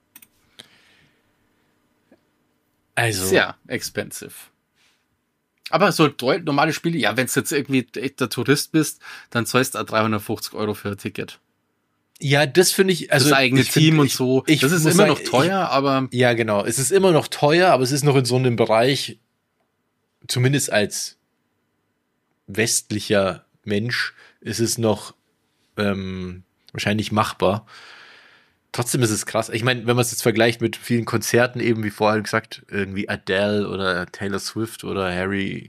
Speaker 2: Also.
Speaker 1: Sehr expensive. Aber so normale Spiele, ja, wenn du jetzt irgendwie echter Tourist bist, dann zahlst du auch 350 Euro für ein Ticket.
Speaker 2: Ja, das finde ich, also.
Speaker 1: Das eigene Team und so.
Speaker 2: Das
Speaker 1: ist immer noch teuer, aber.
Speaker 2: Ja, genau. Es ist immer noch teuer, aber es ist noch in so einem Bereich, zumindest als westlicher Mensch, ist es noch wahrscheinlich machbar. Trotzdem ist es krass. Ich meine, wenn man es jetzt vergleicht mit vielen Konzerten, eben wie vorher gesagt, irgendwie Adele oder Taylor Swift oder Harry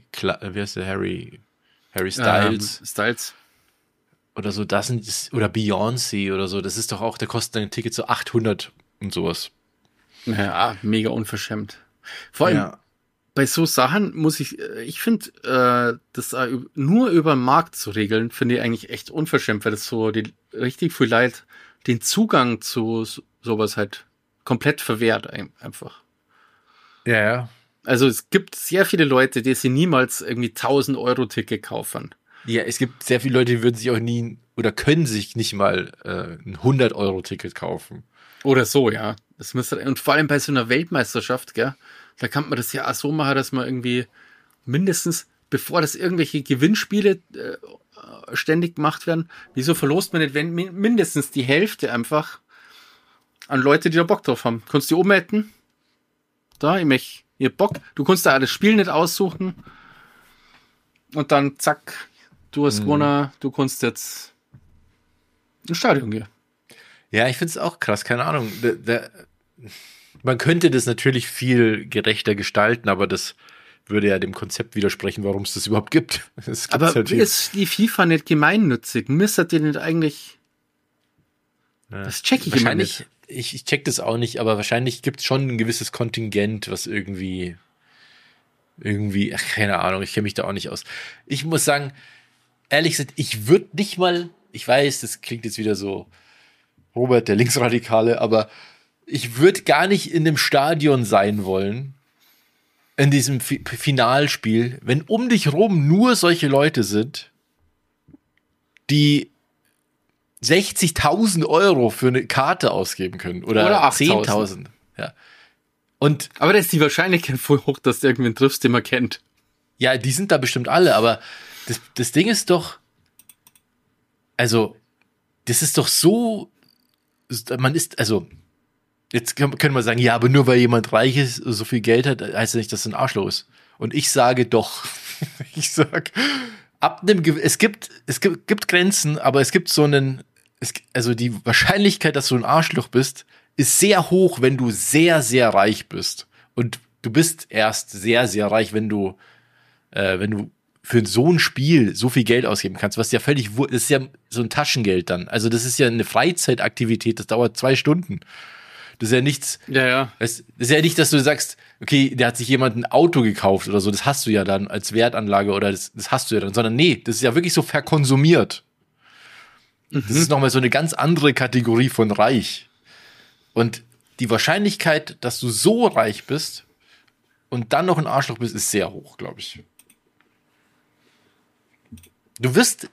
Speaker 2: Styles.
Speaker 1: Styles.
Speaker 2: Oder so, oder Beyoncé oder so, das ist doch auch, der kostet ein Ticket so 800 und sowas.
Speaker 1: Ja, mega unverschämt. Vor allem bei so Sachen muss ich finde, das nur über den Markt zu regeln, finde ich eigentlich echt unverschämt, weil das so richtig viel Leid den Zugang zu sowas halt komplett verwehrt einfach.
Speaker 2: Ja.
Speaker 1: Also es gibt sehr viele Leute, die sich niemals irgendwie 1.000-Euro-Ticket kaufen.
Speaker 2: Ja, es gibt sehr viele Leute, die würden sich auch nie oder können sich nicht mal ein 100-Euro-Ticket kaufen.
Speaker 1: Oder so, ja. Und vor allem bei so einer Weltmeisterschaft, gell, da kann man das ja auch so machen, dass man irgendwie mindestens, bevor das irgendwelche Gewinnspiele ständig gemacht werden, wieso verlost man nicht mindestens die Hälfte einfach an Leute, die da Bock drauf haben? Kannst du oben hätten? Da, ihr Bock. Du kannst da das Spiel nicht aussuchen. Und dann zack, du hast gewonnen, du kannst jetzt ins Stadion gehen.
Speaker 2: Ja, ich finde es auch krass, keine Ahnung. Man könnte das natürlich viel gerechter gestalten, aber das würde ja dem Konzept widersprechen, warum es das überhaupt gibt.
Speaker 1: Aber halt ist die FIFA nicht gemeinnützig? Müsstet ihr nicht eigentlich...
Speaker 2: Ja.
Speaker 1: Das check ich immer nicht.
Speaker 2: Ich check das auch nicht, aber wahrscheinlich gibt es schon ein gewisses Kontingent, was irgendwie, ach, keine Ahnung, ich kenne mich da auch nicht aus. Ich muss sagen, ehrlich gesagt, ich würde nicht mal, ich weiß, das klingt jetzt wieder so Robert, der Linksradikale, aber ich würde gar nicht in dem Stadion sein wollen, in diesem Finalspiel, wenn um dich rum nur solche Leute sind, die 60.000 Euro für eine Karte ausgeben können. Oder 10.000. Ja.
Speaker 1: Aber da ist die Wahrscheinlichkeit voll hoch, dass du irgendwen triffst, den man kennt.
Speaker 2: Ja, die sind da bestimmt alle, aber das Ding ist doch, also, das ist doch so, jetzt können wir sagen, ja, aber nur weil jemand reich ist, so viel Geld hat, heißt ja nicht, dass er ein Arschloch ist. Und ich sage doch, es gibt Grenzen, aber es gibt also die Wahrscheinlichkeit, dass du ein Arschloch bist, ist sehr hoch, wenn du sehr, sehr reich bist. Und du bist erst sehr, sehr reich, wenn du für so ein Spiel so viel Geld ausgeben kannst, was ja das ist ja so ein Taschengeld dann. Also das ist ja eine Freizeitaktivität, das dauert 2 Stunden. Das ist ja nichts.
Speaker 1: Ja.
Speaker 2: Das ist ja nicht, dass du sagst, okay, da hat sich jemand ein Auto gekauft oder so, das hast du ja dann als Wertanlage oder das hast du ja dann, sondern nee, das ist ja wirklich so verkonsumiert. Das ist nochmal so eine ganz andere Kategorie von reich. Und die Wahrscheinlichkeit, dass du so reich bist und dann noch ein Arschloch bist, ist sehr hoch, glaube ich. Du wirst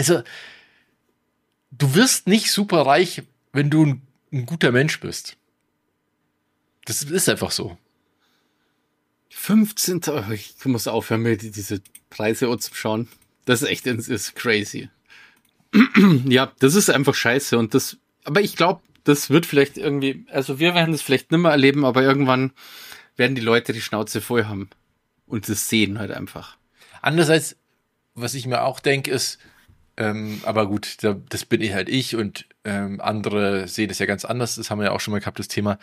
Speaker 2: nicht super reich, wenn du ein guter Mensch bist. Das ist einfach so.
Speaker 1: 15. Ich muss aufhören, mir diese Preise anzuschauen. Das ist echt ist crazy. Ja, das ist einfach scheiße. Aber ich glaube, das wird vielleicht irgendwie, also wir werden es vielleicht nicht mehr erleben, aber irgendwann werden die Leute die Schnauze voll haben. Und das sehen halt einfach.
Speaker 2: Andererseits, was ich mir auch denke, ist, aber gut, das bin ich und andere sehen das ja ganz anders. Das haben wir ja auch schon mal gehabt, das Thema.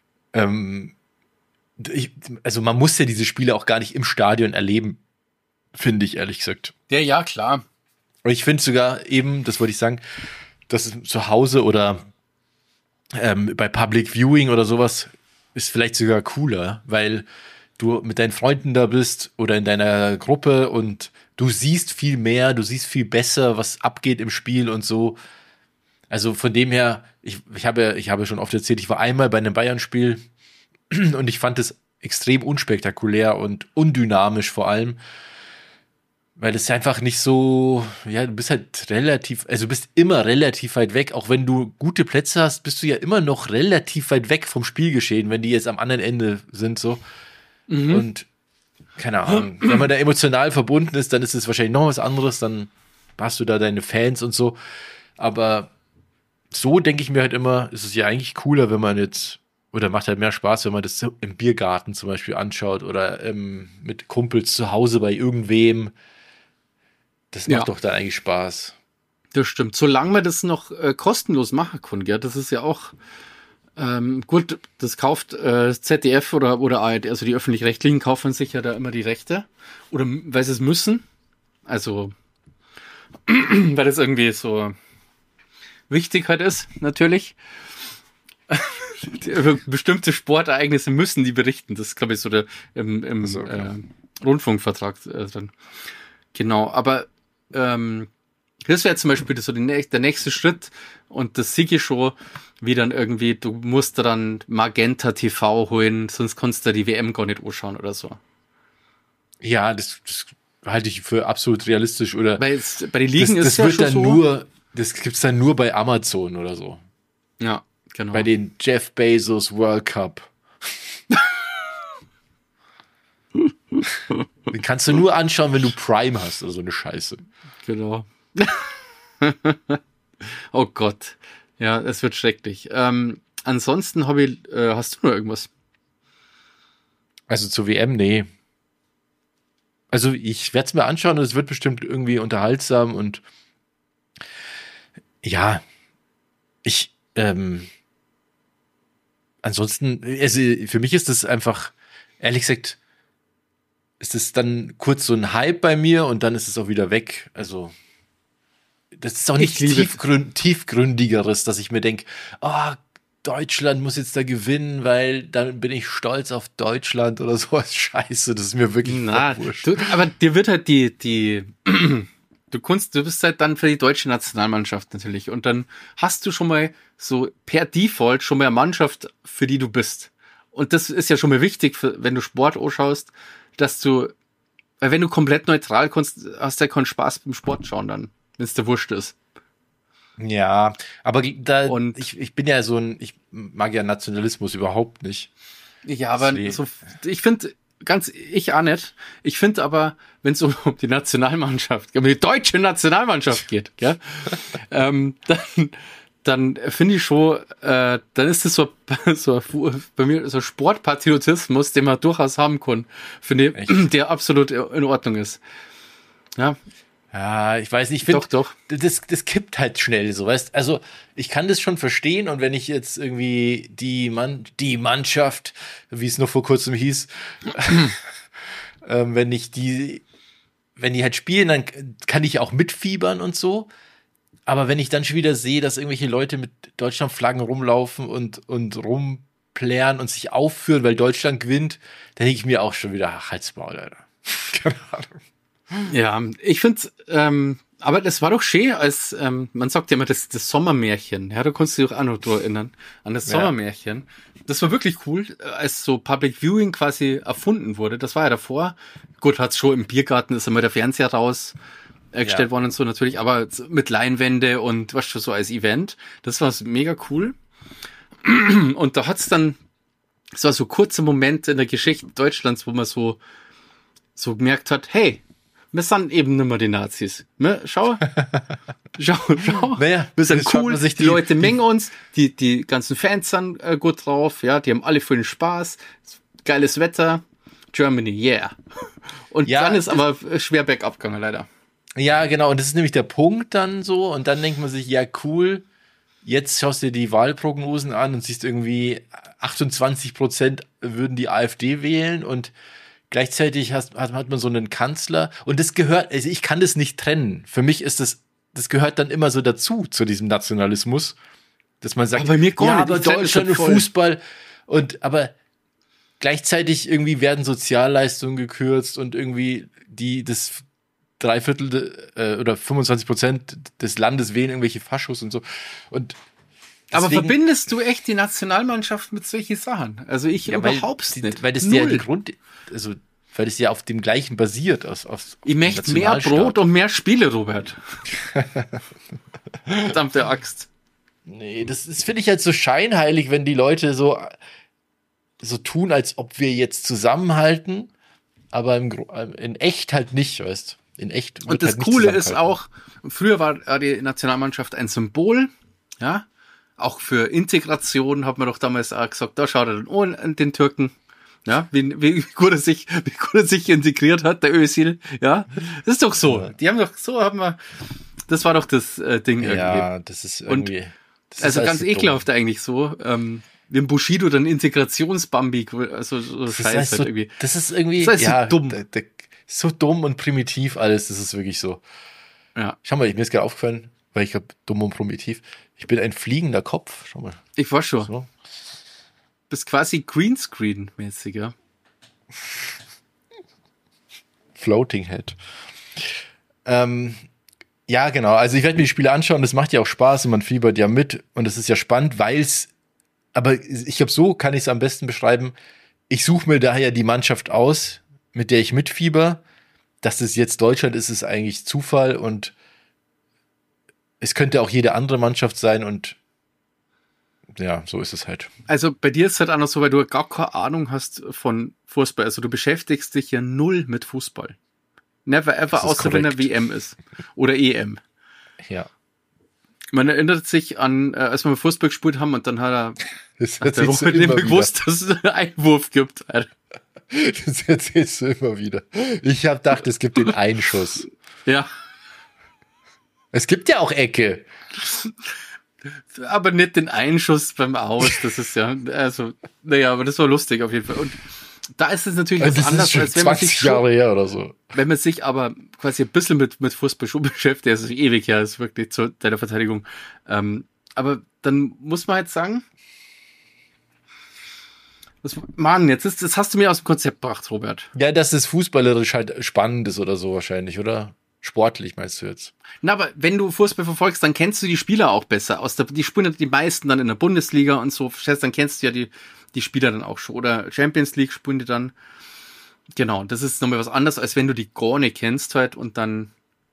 Speaker 2: Also man muss ja diese Spiele auch gar nicht im Stadion erleben, finde ich, ehrlich gesagt.
Speaker 1: Ja, klar.
Speaker 2: Und ich finde sogar eben, das wollte ich sagen, dass es zu Hause oder bei Public Viewing oder sowas ist vielleicht sogar cooler, weil du mit deinen Freunden da bist oder in deiner Gruppe und du siehst viel mehr, du siehst viel besser, was abgeht im Spiel und so. Also von dem her, ich habe schon oft erzählt, ich war einmal bei einem Bayern-Spiel und ich fand es extrem unspektakulär und undynamisch vor allem, weil es einfach nicht so, ja, du bist halt du bist immer relativ weit weg, auch wenn du gute Plätze hast, bist du ja immer noch relativ weit weg vom Spielgeschehen, wenn die jetzt am anderen Ende sind, so. Und keine Ahnung, wenn man da emotional verbunden ist, dann ist es wahrscheinlich noch was anderes, dann hast du da deine Fans und so, aber so denke ich mir halt immer, ist es ja eigentlich cooler, wenn man jetzt, oder macht halt mehr Spaß, wenn man das so im Biergarten zum Beispiel anschaut oder mit Kumpels zu Hause bei irgendwem. Das macht doch dann eigentlich Spaß.
Speaker 1: Das stimmt. Solange man das noch kostenlos machen kann, gell? Das ist ja auch gut, das kauft ZDF oder ARD, also die Öffentlich-Rechtlichen kaufen sich ja da immer die Rechte. Oder weil sie es müssen. Also, weil das irgendwie so wichtig halt ist, natürlich. Bestimmte Sportereignisse müssen die berichten. Das ist, glaube ich, so der im so, Rundfunkvertrag drin. Genau, aber das wäre zum Beispiel so der nächste Schritt und das sehe ich schon, wie dann irgendwie, du musst dann Magenta TV holen, sonst kannst du die WM gar nicht anschauen oder so.
Speaker 2: Ja, das halte ich für absolut realistisch. Oder
Speaker 1: bei den Ligen ist es ja schon so.
Speaker 2: Das gibt's dann nur bei Amazon oder so.
Speaker 1: Ja, genau.
Speaker 2: Bei den Jeff Bezos World Cup. Den kannst du nur anschauen, wenn du Prime hast oder so eine Scheiße.
Speaker 1: Genau. Oh Gott. Ja, es wird schrecklich. Ansonsten hast du noch irgendwas?
Speaker 2: Also zur WM, nee. Also ich werde es mir anschauen und es wird bestimmt irgendwie unterhaltsam und ja, ansonsten, also für mich ist das einfach, ehrlich gesagt, ist es dann kurz so ein Hype bei mir und dann ist es auch wieder weg. Also das ist auch nichts tiefgründigeres, dass ich mir denke, Deutschland muss jetzt da gewinnen, weil dann bin ich stolz auf Deutschland oder sowas. Scheiße, das ist mir wirklich wurscht.
Speaker 1: Aber dir wird halt du bist halt dann für die deutsche Nationalmannschaft natürlich und dann hast du schon mal so per Default schon mal eine Mannschaft, für die du bist. Und das ist ja schon mal wichtig, wenn du Sport anschaust, weil wenn du komplett neutral kannst, hast du ja keinen Spaß beim Sport schauen dann, wenn es dir wurscht ist.
Speaker 2: Ja, aber ich bin ja ich mag ja Nationalismus überhaupt nicht.
Speaker 1: Ja, aber ich finde, ich auch nicht. Ich finde aber, wenn es um die Nationalmannschaft, um die deutsche Nationalmannschaft geht, gell, dann finde ich schon, dann ist das bei mir so Sportpatriotismus, den man durchaus haben kann, finde ich, der absolut in Ordnung ist. Ja.
Speaker 2: Ja, ich weiß nicht, ich finde,
Speaker 1: doch.
Speaker 2: Das kippt halt schnell, so, weißt, also, ich kann das schon verstehen und wenn ich jetzt irgendwie die Mannschaft, wie es noch vor kurzem hieß, wenn die halt spielen, dann kann ich auch mitfiebern und so, aber wenn ich dann schon wieder sehe, dass irgendwelche Leute mit Deutschlandflaggen rumlaufen und rumplären und sich aufführen, weil Deutschland gewinnt, dann denke ich mir auch schon wieder, halt's Maul, Alter. Keine Ahnung.
Speaker 1: Ja, ich finde, aber das war doch schön, als man sagt ja immer das Sommermärchen. Ja, da kannst du dich auch noch erinnern an das Sommermärchen. Das war wirklich cool, als so Public Viewing quasi erfunden wurde. Das war ja davor. Gut, hat's schon im Biergarten ist immer der Fernseher rausgestellt worden und so natürlich, aber mit Leinwände und was schon so als Event. Das war mega cool. Und da hat's dann es war so kurze Momente in der Geschichte Deutschlands, wo man so gemerkt hat, hey, wir sind eben nicht mehr die Nazis. Ne? Schau.
Speaker 2: Naja,
Speaker 1: wir sind cool,
Speaker 2: die
Speaker 1: Leute mengen uns, die ganzen Fans sind gut drauf, ja, die haben alle vollen Spaß, geiles Wetter, Germany, yeah. Und dann ist aber schwer bergab gegangen, leider.
Speaker 2: Ja, genau, und das ist nämlich der Punkt dann so, und dann denkt man sich, ja, cool, jetzt schaust du dir die Wahlprognosen an und siehst irgendwie 28% würden die AfD wählen und gleichzeitig hat man so einen Kanzler und das gehört, also ich kann das nicht trennen. Für mich ist das gehört dann immer so dazu, zu diesem Nationalismus, dass man sagt,
Speaker 1: aber bei mir gar nicht.
Speaker 2: aber Deutschland und Fußball aber gleichzeitig irgendwie werden Sozialleistungen gekürzt und irgendwie das 3/4 oder 25% des Landes wählen irgendwelche Faschos und so. Und
Speaker 1: aber verbindest du echt die Nationalmannschaft mit solchen Sachen? Also ich überhaupt nicht.
Speaker 2: Weil das ja weil das ja auf dem gleichen basiert.
Speaker 1: Ich möchte mehr Brot und mehr Spiele, Robert. Verdammte Axt.
Speaker 2: Nee, das finde ich halt so scheinheilig, wenn die Leute so tun, als ob wir jetzt zusammenhalten, aber in echt halt nicht, weißt du. In echt.
Speaker 1: Und das
Speaker 2: halt
Speaker 1: Coole ist auch, früher war die Nationalmannschaft ein Symbol, ja, auch für Integration hat man doch damals auch gesagt, da schaut er dann an den Türken, ja, wie gut er sich integriert hat, der Özil, ja, das ist doch so. Ja. Die haben doch, das war doch das Ding irgendwie.
Speaker 2: Ja, das ist irgendwie.
Speaker 1: Und, also ganz ekelhaft eigentlich so, wie ein Bushido dann Integrationsbambi, also so Scheiße halt irgendwie.
Speaker 2: Das ist irgendwie,
Speaker 1: das ist so dumm.
Speaker 2: So dumm und primitiv alles, das ist wirklich so.
Speaker 1: Ja.
Speaker 2: Schau mal, mir ist gerade aufgefallen, weil ich habe dumm und primitiv. Ich bin ein fliegender Kopf, schau mal.
Speaker 1: Ich war schon.
Speaker 2: So.
Speaker 1: Bist quasi Greenscreen-mäßig, ja.
Speaker 2: Floating Head. Ja, genau. Also ich werde mir die Spiele anschauen, das macht ja auch Spaß und man fiebert ja mit und es ist ja spannend, aber ich glaube, so kann ich es am besten beschreiben. Ich suche mir daher die Mannschaft aus, mit der ich mitfieber. Dass es jetzt Deutschland ist, ist eigentlich Zufall und es könnte auch jede andere Mannschaft sein und ja, so ist es halt.
Speaker 1: Also bei dir ist es halt auch noch so, weil du gar keine Ahnung hast von Fußball. Also du beschäftigst dich ja null mit Fußball. Never ever, außer korrekt. Wenn er WM ist. Oder EM.
Speaker 2: Ja.
Speaker 1: Man erinnert sich an, als wir Fußball gespielt haben und dann hat der Robert nicht mehr gewusst, dass es einen Einwurf gibt.
Speaker 2: Das erzählst du immer wieder. Ich habe gedacht, es gibt den Einschuss.
Speaker 1: Ja.
Speaker 2: Es gibt ja auch Ecke.
Speaker 1: Aber nicht den Einschuss beim Aus. Das ist ja, also, naja, aber das war lustig auf jeden Fall. Und da ist es natürlich was anderes, als wenn man sich
Speaker 2: Jahre her oder so.
Speaker 1: Wenn man sich aber quasi ein bisschen mit Fußball schon beschäftigt, das ist ewig her, ist wirklich zu deiner Verteidigung. Aber dann muss man halt sagen, jetzt hast du mir aus dem Konzept gebracht, Robert.
Speaker 2: Ja, dass es fußballerisch halt spannend ist oder so wahrscheinlich, oder? Sportlich meinst du jetzt?
Speaker 1: Na, aber wenn du Fußball verfolgst, dann kennst du die Spieler auch besser. Die spielen die meisten dann in der Bundesliga und so. Dann kennst du ja die Spieler dann auch schon. Oder Champions League spielen die dann. Genau, das ist nochmal was anderes, als wenn du die gar nicht kennst halt und dann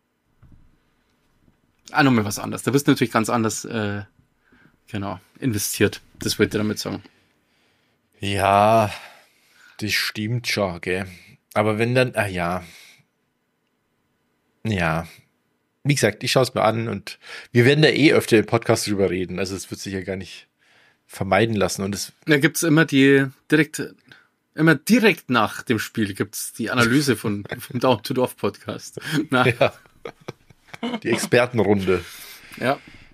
Speaker 1: nochmal was anderes. Da bist du natürlich ganz anders investiert. Das wollte ich damit sagen.
Speaker 2: Ja, das stimmt schon, gell. Aber wenn dann, ja, wie gesagt, ich schaue es mir an und wir werden da öfter im Podcast drüber reden. Also es wird sich ja gar nicht vermeiden lassen. Und
Speaker 1: da gibt's immer direkt nach dem Spiel gibt's die Analyse vom Down to Dorf Podcast.
Speaker 2: Ja. Die Expertenrunde.
Speaker 1: Ja.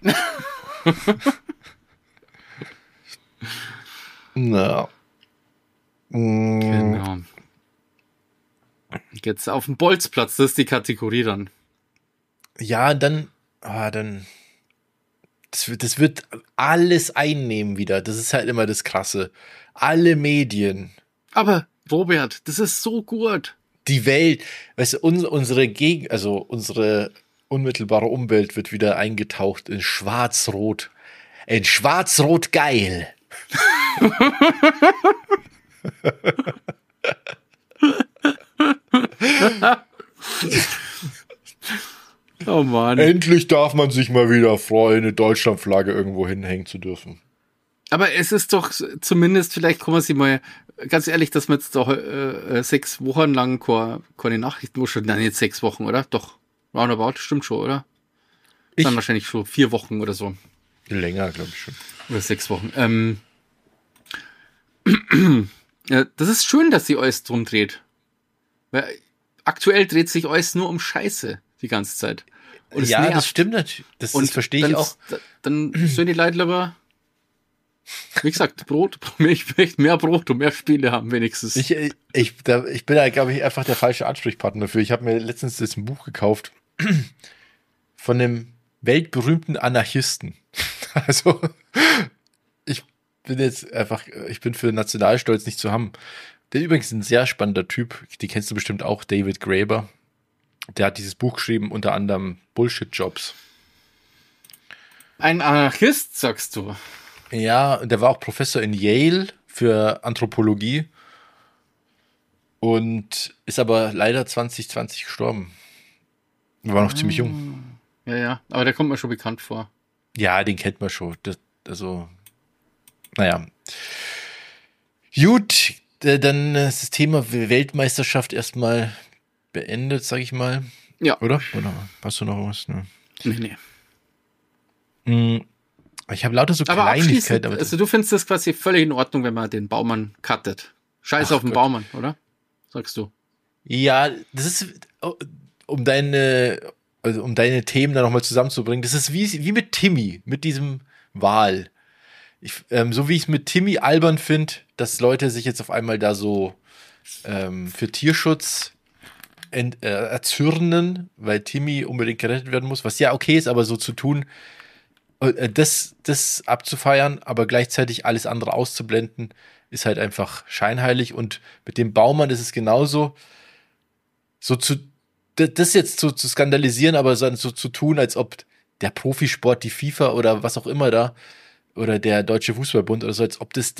Speaker 2: Na.
Speaker 1: Genau. Jetzt auf dem Bolzplatz, das ist die Kategorie dann.
Speaker 2: Ja, dann, das wird alles einnehmen wieder. Das ist halt immer das Krasse. Alle Medien.
Speaker 1: Aber, Robert, das ist so gut.
Speaker 2: Die Welt, weißt du, unsere unmittelbare Umwelt wird wieder eingetaucht in Schwarz-Rot. In Schwarz-Rot geil.
Speaker 1: Oh Mann.
Speaker 2: Endlich darf man sich mal wieder freuen, eine Deutschlandflagge irgendwo hinhängen zu dürfen.
Speaker 1: Aber es ist doch zumindest, vielleicht kann man sich mal, ganz ehrlich, dass man jetzt doch 6 Wochen lang keine Nachrichten muss, nein, jetzt 6 Wochen, oder? Doch, roundabout, stimmt schon, oder? Dann wahrscheinlich schon 4 Wochen oder so.
Speaker 2: Länger, glaube ich schon.
Speaker 1: Oder 6 Wochen. Ja, das ist schön, dass sie alles drum dreht. Weil aktuell dreht sich alles nur um Scheiße die ganze Zeit. Und
Speaker 2: ja, das stimmt natürlich. Das verstehe ich auch.
Speaker 1: Dann sollen die Leute aber, wie gesagt, Brot, ich möchte mehr Brot und mehr Spiele haben wenigstens.
Speaker 2: Ich bin da, glaube ich, einfach der falsche Ansprechpartner dafür. Ich habe mir letztens ein Buch gekauft von einem weltberühmten Anarchisten. Also, ich bin für Nationalstolz nicht zu haben. Der ist übrigens ein sehr spannender Typ. Die kennst du bestimmt auch, David Graeber. Der hat dieses Buch geschrieben, unter anderem Bullshit-Jobs.
Speaker 1: Ein Anarchist, sagst du?
Speaker 2: Ja, und der war auch Professor in Yale für Anthropologie und ist aber leider 2020 gestorben. Er war noch ziemlich jung.
Speaker 1: Ja, aber der kommt mir schon bekannt vor.
Speaker 2: Ja, den kennt man schon. Naja. Gut, dann ist das Thema Weltmeisterschaft erstmal beendet, sag ich mal.
Speaker 1: Ja.
Speaker 2: Oder hast du noch was?
Speaker 1: Nee.
Speaker 2: Ich habe lauter so
Speaker 1: aber
Speaker 2: Kleinigkeiten.
Speaker 1: Also du findest das quasi völlig in Ordnung, wenn man den Baumann cuttet. Scheiß auf den Baumann, oder? Sagst du?
Speaker 2: Ja, das ist, um deine Themen da nochmal zusammenzubringen, das ist wie mit Timmy, mit diesem Wal. So wie ich es mit Timmy albern finde, dass Leute sich jetzt auf einmal da so für Tierschutz erzürnen, weil Timmy unbedingt gerettet werden muss, was ja okay ist, aber so zu tun, das abzufeiern, aber gleichzeitig alles andere auszublenden, ist halt einfach scheinheilig. Und mit dem Baumann ist es genauso, das jetzt so zu skandalisieren, aber so zu tun, als ob der Profisport, die FIFA oder was auch immer da, oder der Deutsche Fußballbund oder so, als ob das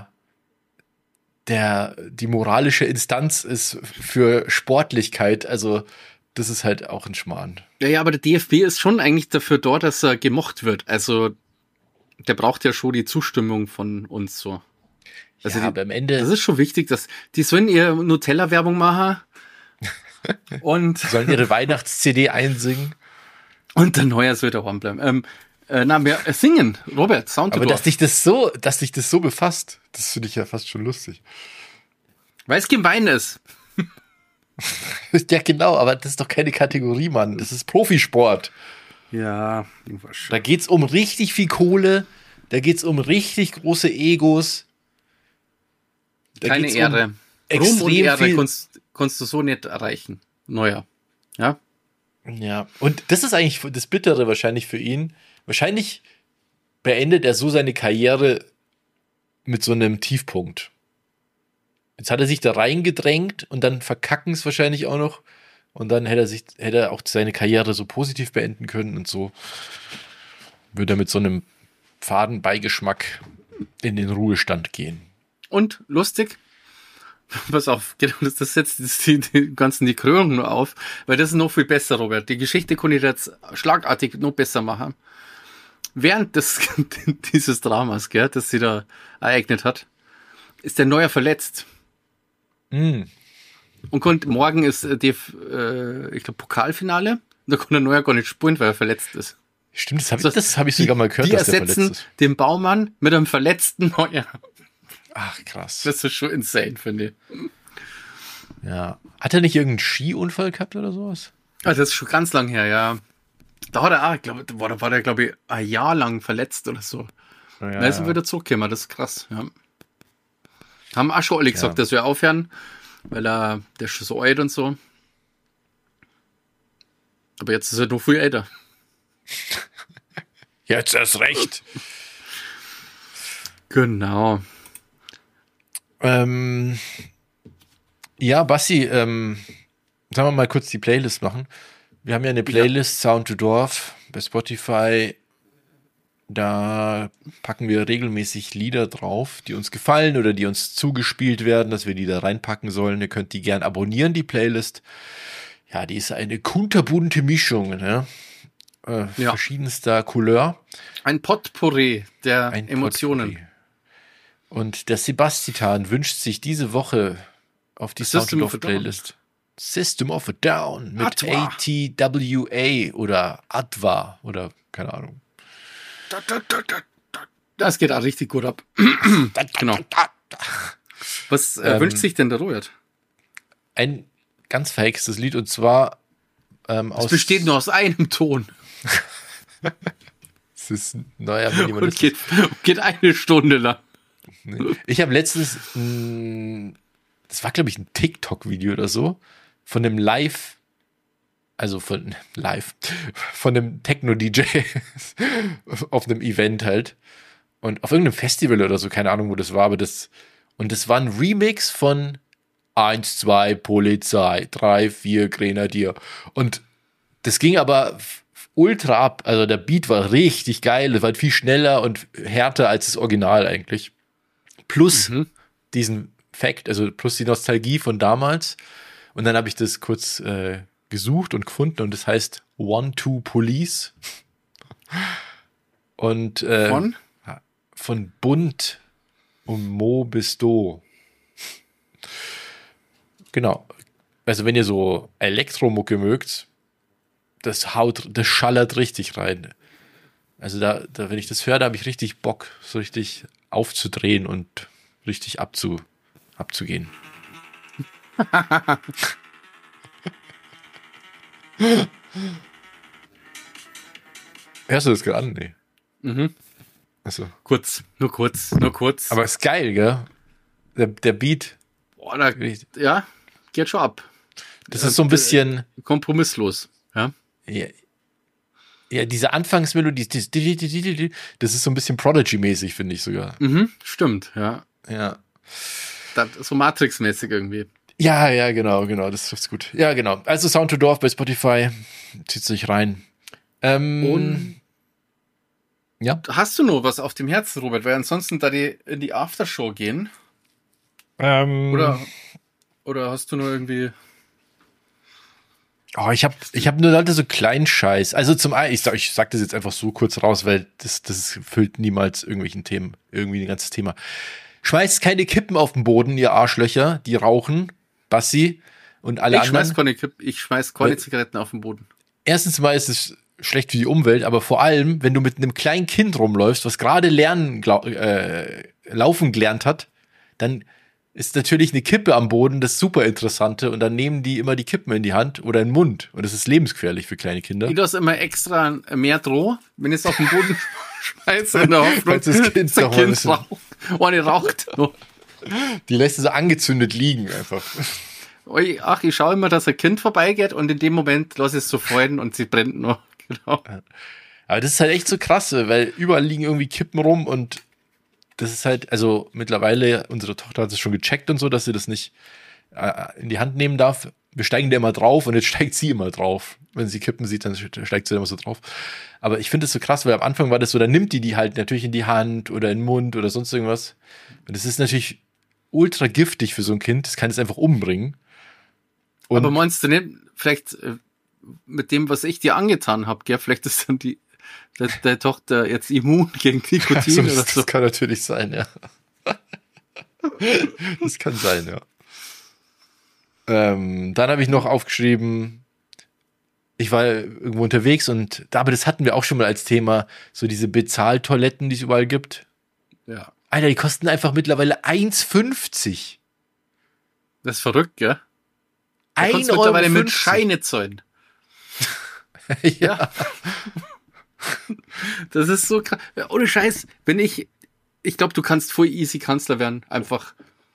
Speaker 2: die moralische Instanz ist für Sportlichkeit. Also das ist halt auch ein Schmarrn.
Speaker 1: Ja, aber der DFB ist schon eigentlich dafür dort, dass er gemocht wird. Also der braucht ja schon die Zustimmung von uns so. Also
Speaker 2: ja, aber am Ende...
Speaker 1: Das ist schon wichtig, dass die sollen ihr Nutella-Werbung machen und
Speaker 2: sollen ihre Weihnachts-CD einsingen.
Speaker 1: Und der Neuer soll daheim bleiben. Wir singen, Robert, Sound to
Speaker 2: Aber
Speaker 1: Door.
Speaker 2: dass dich das so befasst, das finde ich ja fast schon lustig.
Speaker 1: Weil es gemein ist.
Speaker 2: Ja, genau, aber das ist doch keine Kategorie, Mann. Das ist Profisport.
Speaker 1: Ja,
Speaker 2: da geht's um richtig viel Kohle, da geht's um richtig große Egos.
Speaker 1: Da keine Ehre. Ruhm und Ehre kannst du so nicht erreichen. Neuer. Ja?
Speaker 2: Ja, und das ist eigentlich das Bittere wahrscheinlich für ihn. Wahrscheinlich beendet er so seine Karriere mit so einem Tiefpunkt. Jetzt hat er sich da reingedrängt und dann verkacken es wahrscheinlich auch noch. Und dann hätte er auch seine Karriere so positiv beenden können und so würde er mit so einem faden Beigeschmack in den Ruhestand gehen.
Speaker 1: Und lustig, pass auf, genau, das setzt die Krönung nur auf, weil das ist noch viel besser, Robert. Die Geschichte kann ich jetzt schlagartig noch besser machen. Während dieses Dramas, gell, das sie da ereignet hat, ist der Neuer verletzt. Und morgen ist ich glaube, Pokalfinale. Und da kann der Neuer gar nicht spielen, weil er verletzt ist.
Speaker 2: Stimmt, das hab ich sogar mal gehört,
Speaker 1: dass der verletzt ist. Die ersetzen den Baumann mit einem verletzten Neuer.
Speaker 2: Ach, krass.
Speaker 1: Das ist schon insane, finde ich.
Speaker 2: Ja. Hat er nicht irgendeinen Skiunfall gehabt oder sowas?
Speaker 1: Ah, das ist schon ganz lang her, ja. Da hat er war der, glaube ich, ein Jahr lang verletzt oder so. Ja, da ist er wieder zurückgekommen, das ist krass, ja. Haben auch schon alle gesagt, dass wir aufhören, weil der ist schon so alt und so. Aber jetzt ist er noch viel älter.
Speaker 2: Jetzt erst recht.
Speaker 1: Genau.
Speaker 2: Ja, Bassi, sollen wir mal kurz die Playlist machen? Wir haben ja eine Playlist, Sound to Dorf, bei Spotify. Da packen wir regelmäßig Lieder drauf, die uns gefallen oder die uns zugespielt werden, dass wir die da reinpacken sollen. Ihr könnt die gern abonnieren, die Playlist. Ja, die ist eine kunterbunte Mischung, ne? Verschiedenster Couleur.
Speaker 1: Ein Potpourri der Emotionen.
Speaker 2: Und der Sebastian wünscht sich diese Woche auf die Sound of Playlist System of a Down mit
Speaker 1: Adwa.
Speaker 2: ATWA oder Adwa oder keine Ahnung.
Speaker 1: Das geht auch richtig gut ab. Genau. Was wünscht sich denn der Robert?
Speaker 2: Ein ganz verhextes Lied und zwar
Speaker 1: Es besteht nur aus einem Ton.
Speaker 2: Es ist ein neuer
Speaker 1: Und
Speaker 2: Minimalismus.
Speaker 1: geht eine Stunde lang.
Speaker 2: Ich habe letztens, das war glaube ich ein TikTok-Video oder so, von einem von einem Techno-DJ auf einem Event halt. Und auf irgendeinem Festival oder so, keine Ahnung, wo das war, aber das war ein Remix von 1, 2, Polizei, 3, 4, Grenadier. Und das ging aber ultra ab. Also der Beat war richtig geil, es war viel schneller und härter als das Original eigentlich. Plus diesen Fact, also plus die Nostalgie von damals. Und dann habe ich das kurz gesucht und gefunden und das heißt One Two Police. Und von Bund und Mo bis Do. Genau. Also wenn ihr so Elektromucke mögt, das schallert richtig rein. Also da wenn ich das höre, da habe ich richtig Bock, so richtig aufzudrehen und richtig abzugehen. Hörst du das gerade an? Nee.
Speaker 1: Mhm.
Speaker 2: Achso.
Speaker 1: Nur kurz.
Speaker 2: Aber ist geil, gell? Der Beat.
Speaker 1: Boah, ja, geht schon ab.
Speaker 2: Das ist so ein bisschen
Speaker 1: kompromisslos. Ja.
Speaker 2: Ja, diese Anfangsmelodie, das ist so ein bisschen Prodigy-mäßig, finde ich sogar.
Speaker 1: Mhm, stimmt, ja.
Speaker 2: Ja.
Speaker 1: Das ist so Matrix-mäßig irgendwie.
Speaker 2: Ja, genau, das trifft's gut. Ja, genau. Also Sound to Dorf bei Spotify. Zieht sich rein.
Speaker 1: Und
Speaker 2: ja.
Speaker 1: hast du noch was auf dem Herzen, Robert? Weil ansonsten da in die Aftershow gehen. Oder hast du nur irgendwie...
Speaker 2: Oh, ich hab nur Leute so kleinen Scheiß. Also zum einen, ich sag das jetzt einfach so kurz raus, weil das füllt niemals irgendwie ein ganzes Thema. Schmeißt keine Kippen auf den Boden, ihr Arschlöcher, die rauchen, Bassi und alle anderen.
Speaker 1: Ich schmeiß keine Zigaretten auf den Boden.
Speaker 2: Erstens mal ist es schlecht für die Umwelt, aber vor allem, wenn du mit einem kleinen Kind rumläufst, was gerade laufen gelernt hat, dann ist natürlich eine Kippe am Boden das super Interessante und dann nehmen die immer die Kippen in die Hand oder in den Mund und das ist lebensgefährlich für kleine Kinder.
Speaker 1: Ich lasse immer extra mehr Droh, wenn ich es auf den Boden schmeiße in der Hoffnung,
Speaker 2: das Kind
Speaker 1: raucht.
Speaker 2: Die lässt so angezündet liegen einfach.
Speaker 1: Ach, ich schaue immer, dass ein Kind vorbeigeht und in dem Moment lasse ich es so freuen und sie brennt nur. Genau.
Speaker 2: Aber das ist halt echt so krass, weil überall liegen irgendwie Kippen rum und das ist halt, also mittlerweile, unsere Tochter hat es schon gecheckt und so, dass sie das nicht in die Hand nehmen darf. Wir steigen da immer drauf und jetzt steigt sie immer drauf. Wenn sie Kippen sieht, dann steigt sie da immer so drauf. Aber ich finde das so krass, weil am Anfang war das so, dann nimmt die halt natürlich in die Hand oder in den Mund oder sonst irgendwas. Und das ist natürlich ultra giftig für so ein Kind. Das kann es einfach umbringen. Und
Speaker 1: aber meinst du nicht, vielleicht mit dem, was ich dir angetan habe, gell, vielleicht ist dann der Tochter jetzt immun gegen Nikotin oder so.
Speaker 2: Das kann natürlich sein, ja. Das kann sein, ja. Dann habe ich noch aufgeschrieben, ich war irgendwo unterwegs aber das hatten wir auch schon mal als Thema, so diese Bezahltoiletten, die es überall gibt.
Speaker 1: Ja.
Speaker 2: Alter, die kosten einfach mittlerweile 1,50.
Speaker 1: Das ist verrückt, gell?
Speaker 2: Da
Speaker 1: kannst du mittlerweile mit Scheine zahlen.
Speaker 2: Ja.
Speaker 1: Das ist so krass. Ohne Scheiß, wenn ich glaube, du kannst voll easy Kanzler werden. Einfach.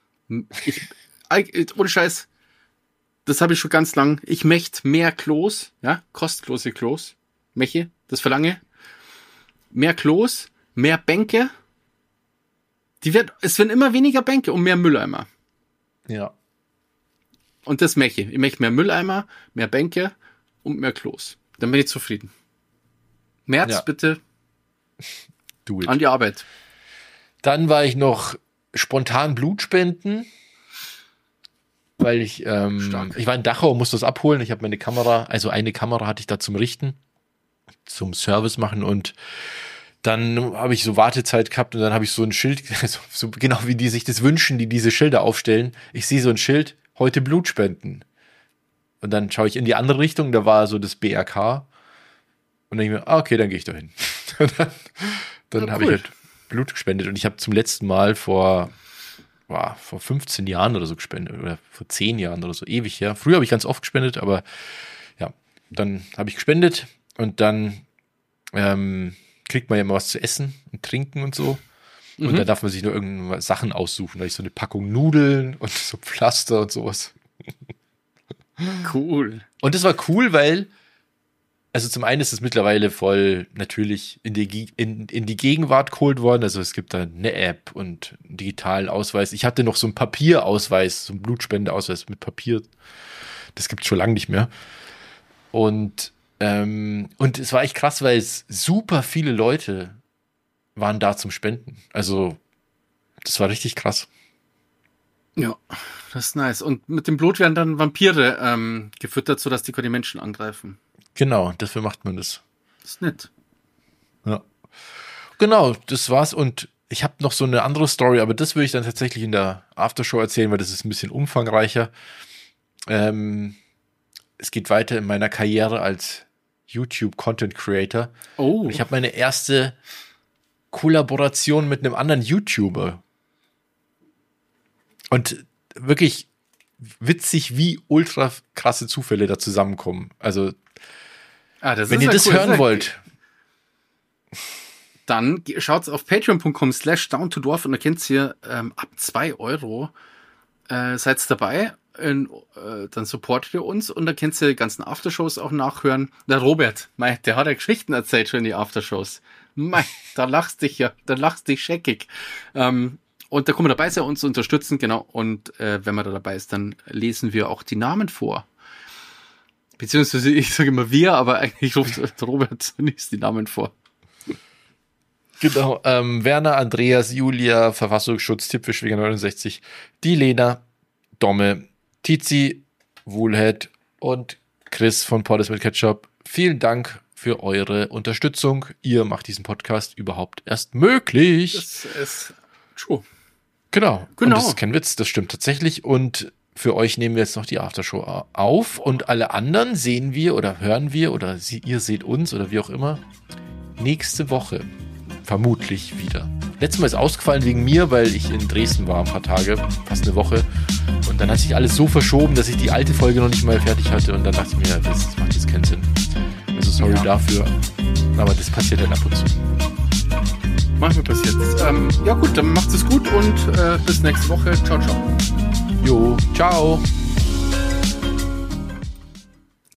Speaker 1: Ohne Scheiß, das habe ich schon ganz lang. Ich möchte mehr Klos, ja, kostenlose Klos. Meche, das verlange. Mehr Klos, mehr Bänke. Es werden immer weniger Bänke und mehr Mülleimer.
Speaker 2: Ja.
Speaker 1: Und das möchte ich. Ich möchte mehr Mülleimer, mehr Bänke und mehr Klos. Dann bin ich zufrieden. März,
Speaker 2: Ja.
Speaker 1: bitte
Speaker 2: Do it.
Speaker 1: an die Arbeit.
Speaker 2: Dann war ich noch spontan Blutspenden, weil ich war in Dachau und musste das abholen. Ich habe meine Kamera, also eine Kamera hatte ich da zum Richten, zum Service machen und dann habe ich so Wartezeit gehabt und dann habe ich so ein Schild, so genau wie die sich das wünschen, die diese Schilder aufstellen. Ich sehe so ein Schild, heute Blut spenden. Und dann schaue ich in die andere Richtung, da war so das BRK. Und dann denke ich mir, okay, dann gehe ich da hin. Dann habe ich halt Blut gespendet. Und ich habe zum letzten Mal vor 15 Jahren oder so gespendet. Oder vor 10 Jahren oder so, ewig her. Früher habe ich ganz oft gespendet, aber ja, dann habe ich gespendet. Und dann kriegt man ja immer was zu essen und trinken und so. Und da darf man sich nur irgendwelche Sachen aussuchen. Da habe ich so eine Packung Nudeln und so Pflaster und sowas.
Speaker 1: Cool.
Speaker 2: Und das war cool, weil, also zum einen ist es mittlerweile voll natürlich in die Gegenwart geholt worden. Also es gibt da eine App und einen digitalen Ausweis. Ich hatte noch so einen Papierausweis, so einen Blutspendeausweis mit Papier. Das gibt es schon lange nicht mehr. Und es war echt krass, weil es super viele Leute waren da zum Spenden. Also das war richtig krass.
Speaker 1: Ja, das ist nice. Und mit dem Blut werden dann Vampire gefüttert, sodass die Menschen angreifen.
Speaker 2: Genau, dafür macht man das.
Speaker 1: Das ist nett.
Speaker 2: Ja. Genau, das war's. Und ich habe noch so eine andere Story, aber das würde ich dann tatsächlich in der Aftershow erzählen, weil das ist ein bisschen umfangreicher. Es geht weiter in meiner Karriere als YouTube-Content-Creator.
Speaker 1: Oh.
Speaker 2: Ich habe meine erste Kollaboration mit einem anderen YouTuber. Und wirklich witzig, wie ultra krasse Zufälle da zusammenkommen. Also, wenn ihr das hören wollt,
Speaker 1: dann schaut's auf patreon.com/downtodorf und da könnt ihr ab 2 Euro seid dabei. Dann supportet ihr uns und da könnt ihr die ganzen Aftershows auch nachhören. Der Robert, der hat ja Geschichten erzählt schon in die Aftershows. Da lachst dich scheckig. Und da kann man dabei sein, uns unterstützen, genau. Und wenn man da dabei ist, dann lesen wir auch die Namen vor. Beziehungsweise ich sage immer wir, aber eigentlich ruft Robert liest die Namen vor.
Speaker 2: Genau. Werner, Andreas, Julia, Verfassungsschutz, Tippfischweger 69, die Lena, Domme, Tizi, Woolhead und Chris von Poddes mit Ketchup. Vielen Dank für eure Unterstützung. Ihr macht diesen Podcast überhaupt erst möglich.
Speaker 1: Das ist true.
Speaker 2: Genau. Und das ist kein Witz, das stimmt tatsächlich. Und für euch nehmen wir jetzt noch die Aftershow auf. Und alle anderen sehen wir oder hören wir oder ihr seht uns oder wie auch immer nächste Woche vermutlich wieder. Letztes Mal ist ausgefallen wegen mir, weil ich in Dresden war ein paar Tage, fast eine Woche. Und dann hat sich alles so verschoben, dass ich die alte Folge noch nicht mal fertig hatte. Und dann dachte ich mir, das macht jetzt keinen Sinn. Also sorry dafür. Aber das passiert dann ab und zu.
Speaker 1: Manchmal passiert es. Ja gut, dann macht es gut und bis nächste Woche. Ciao, ciao.
Speaker 2: Jo, ciao.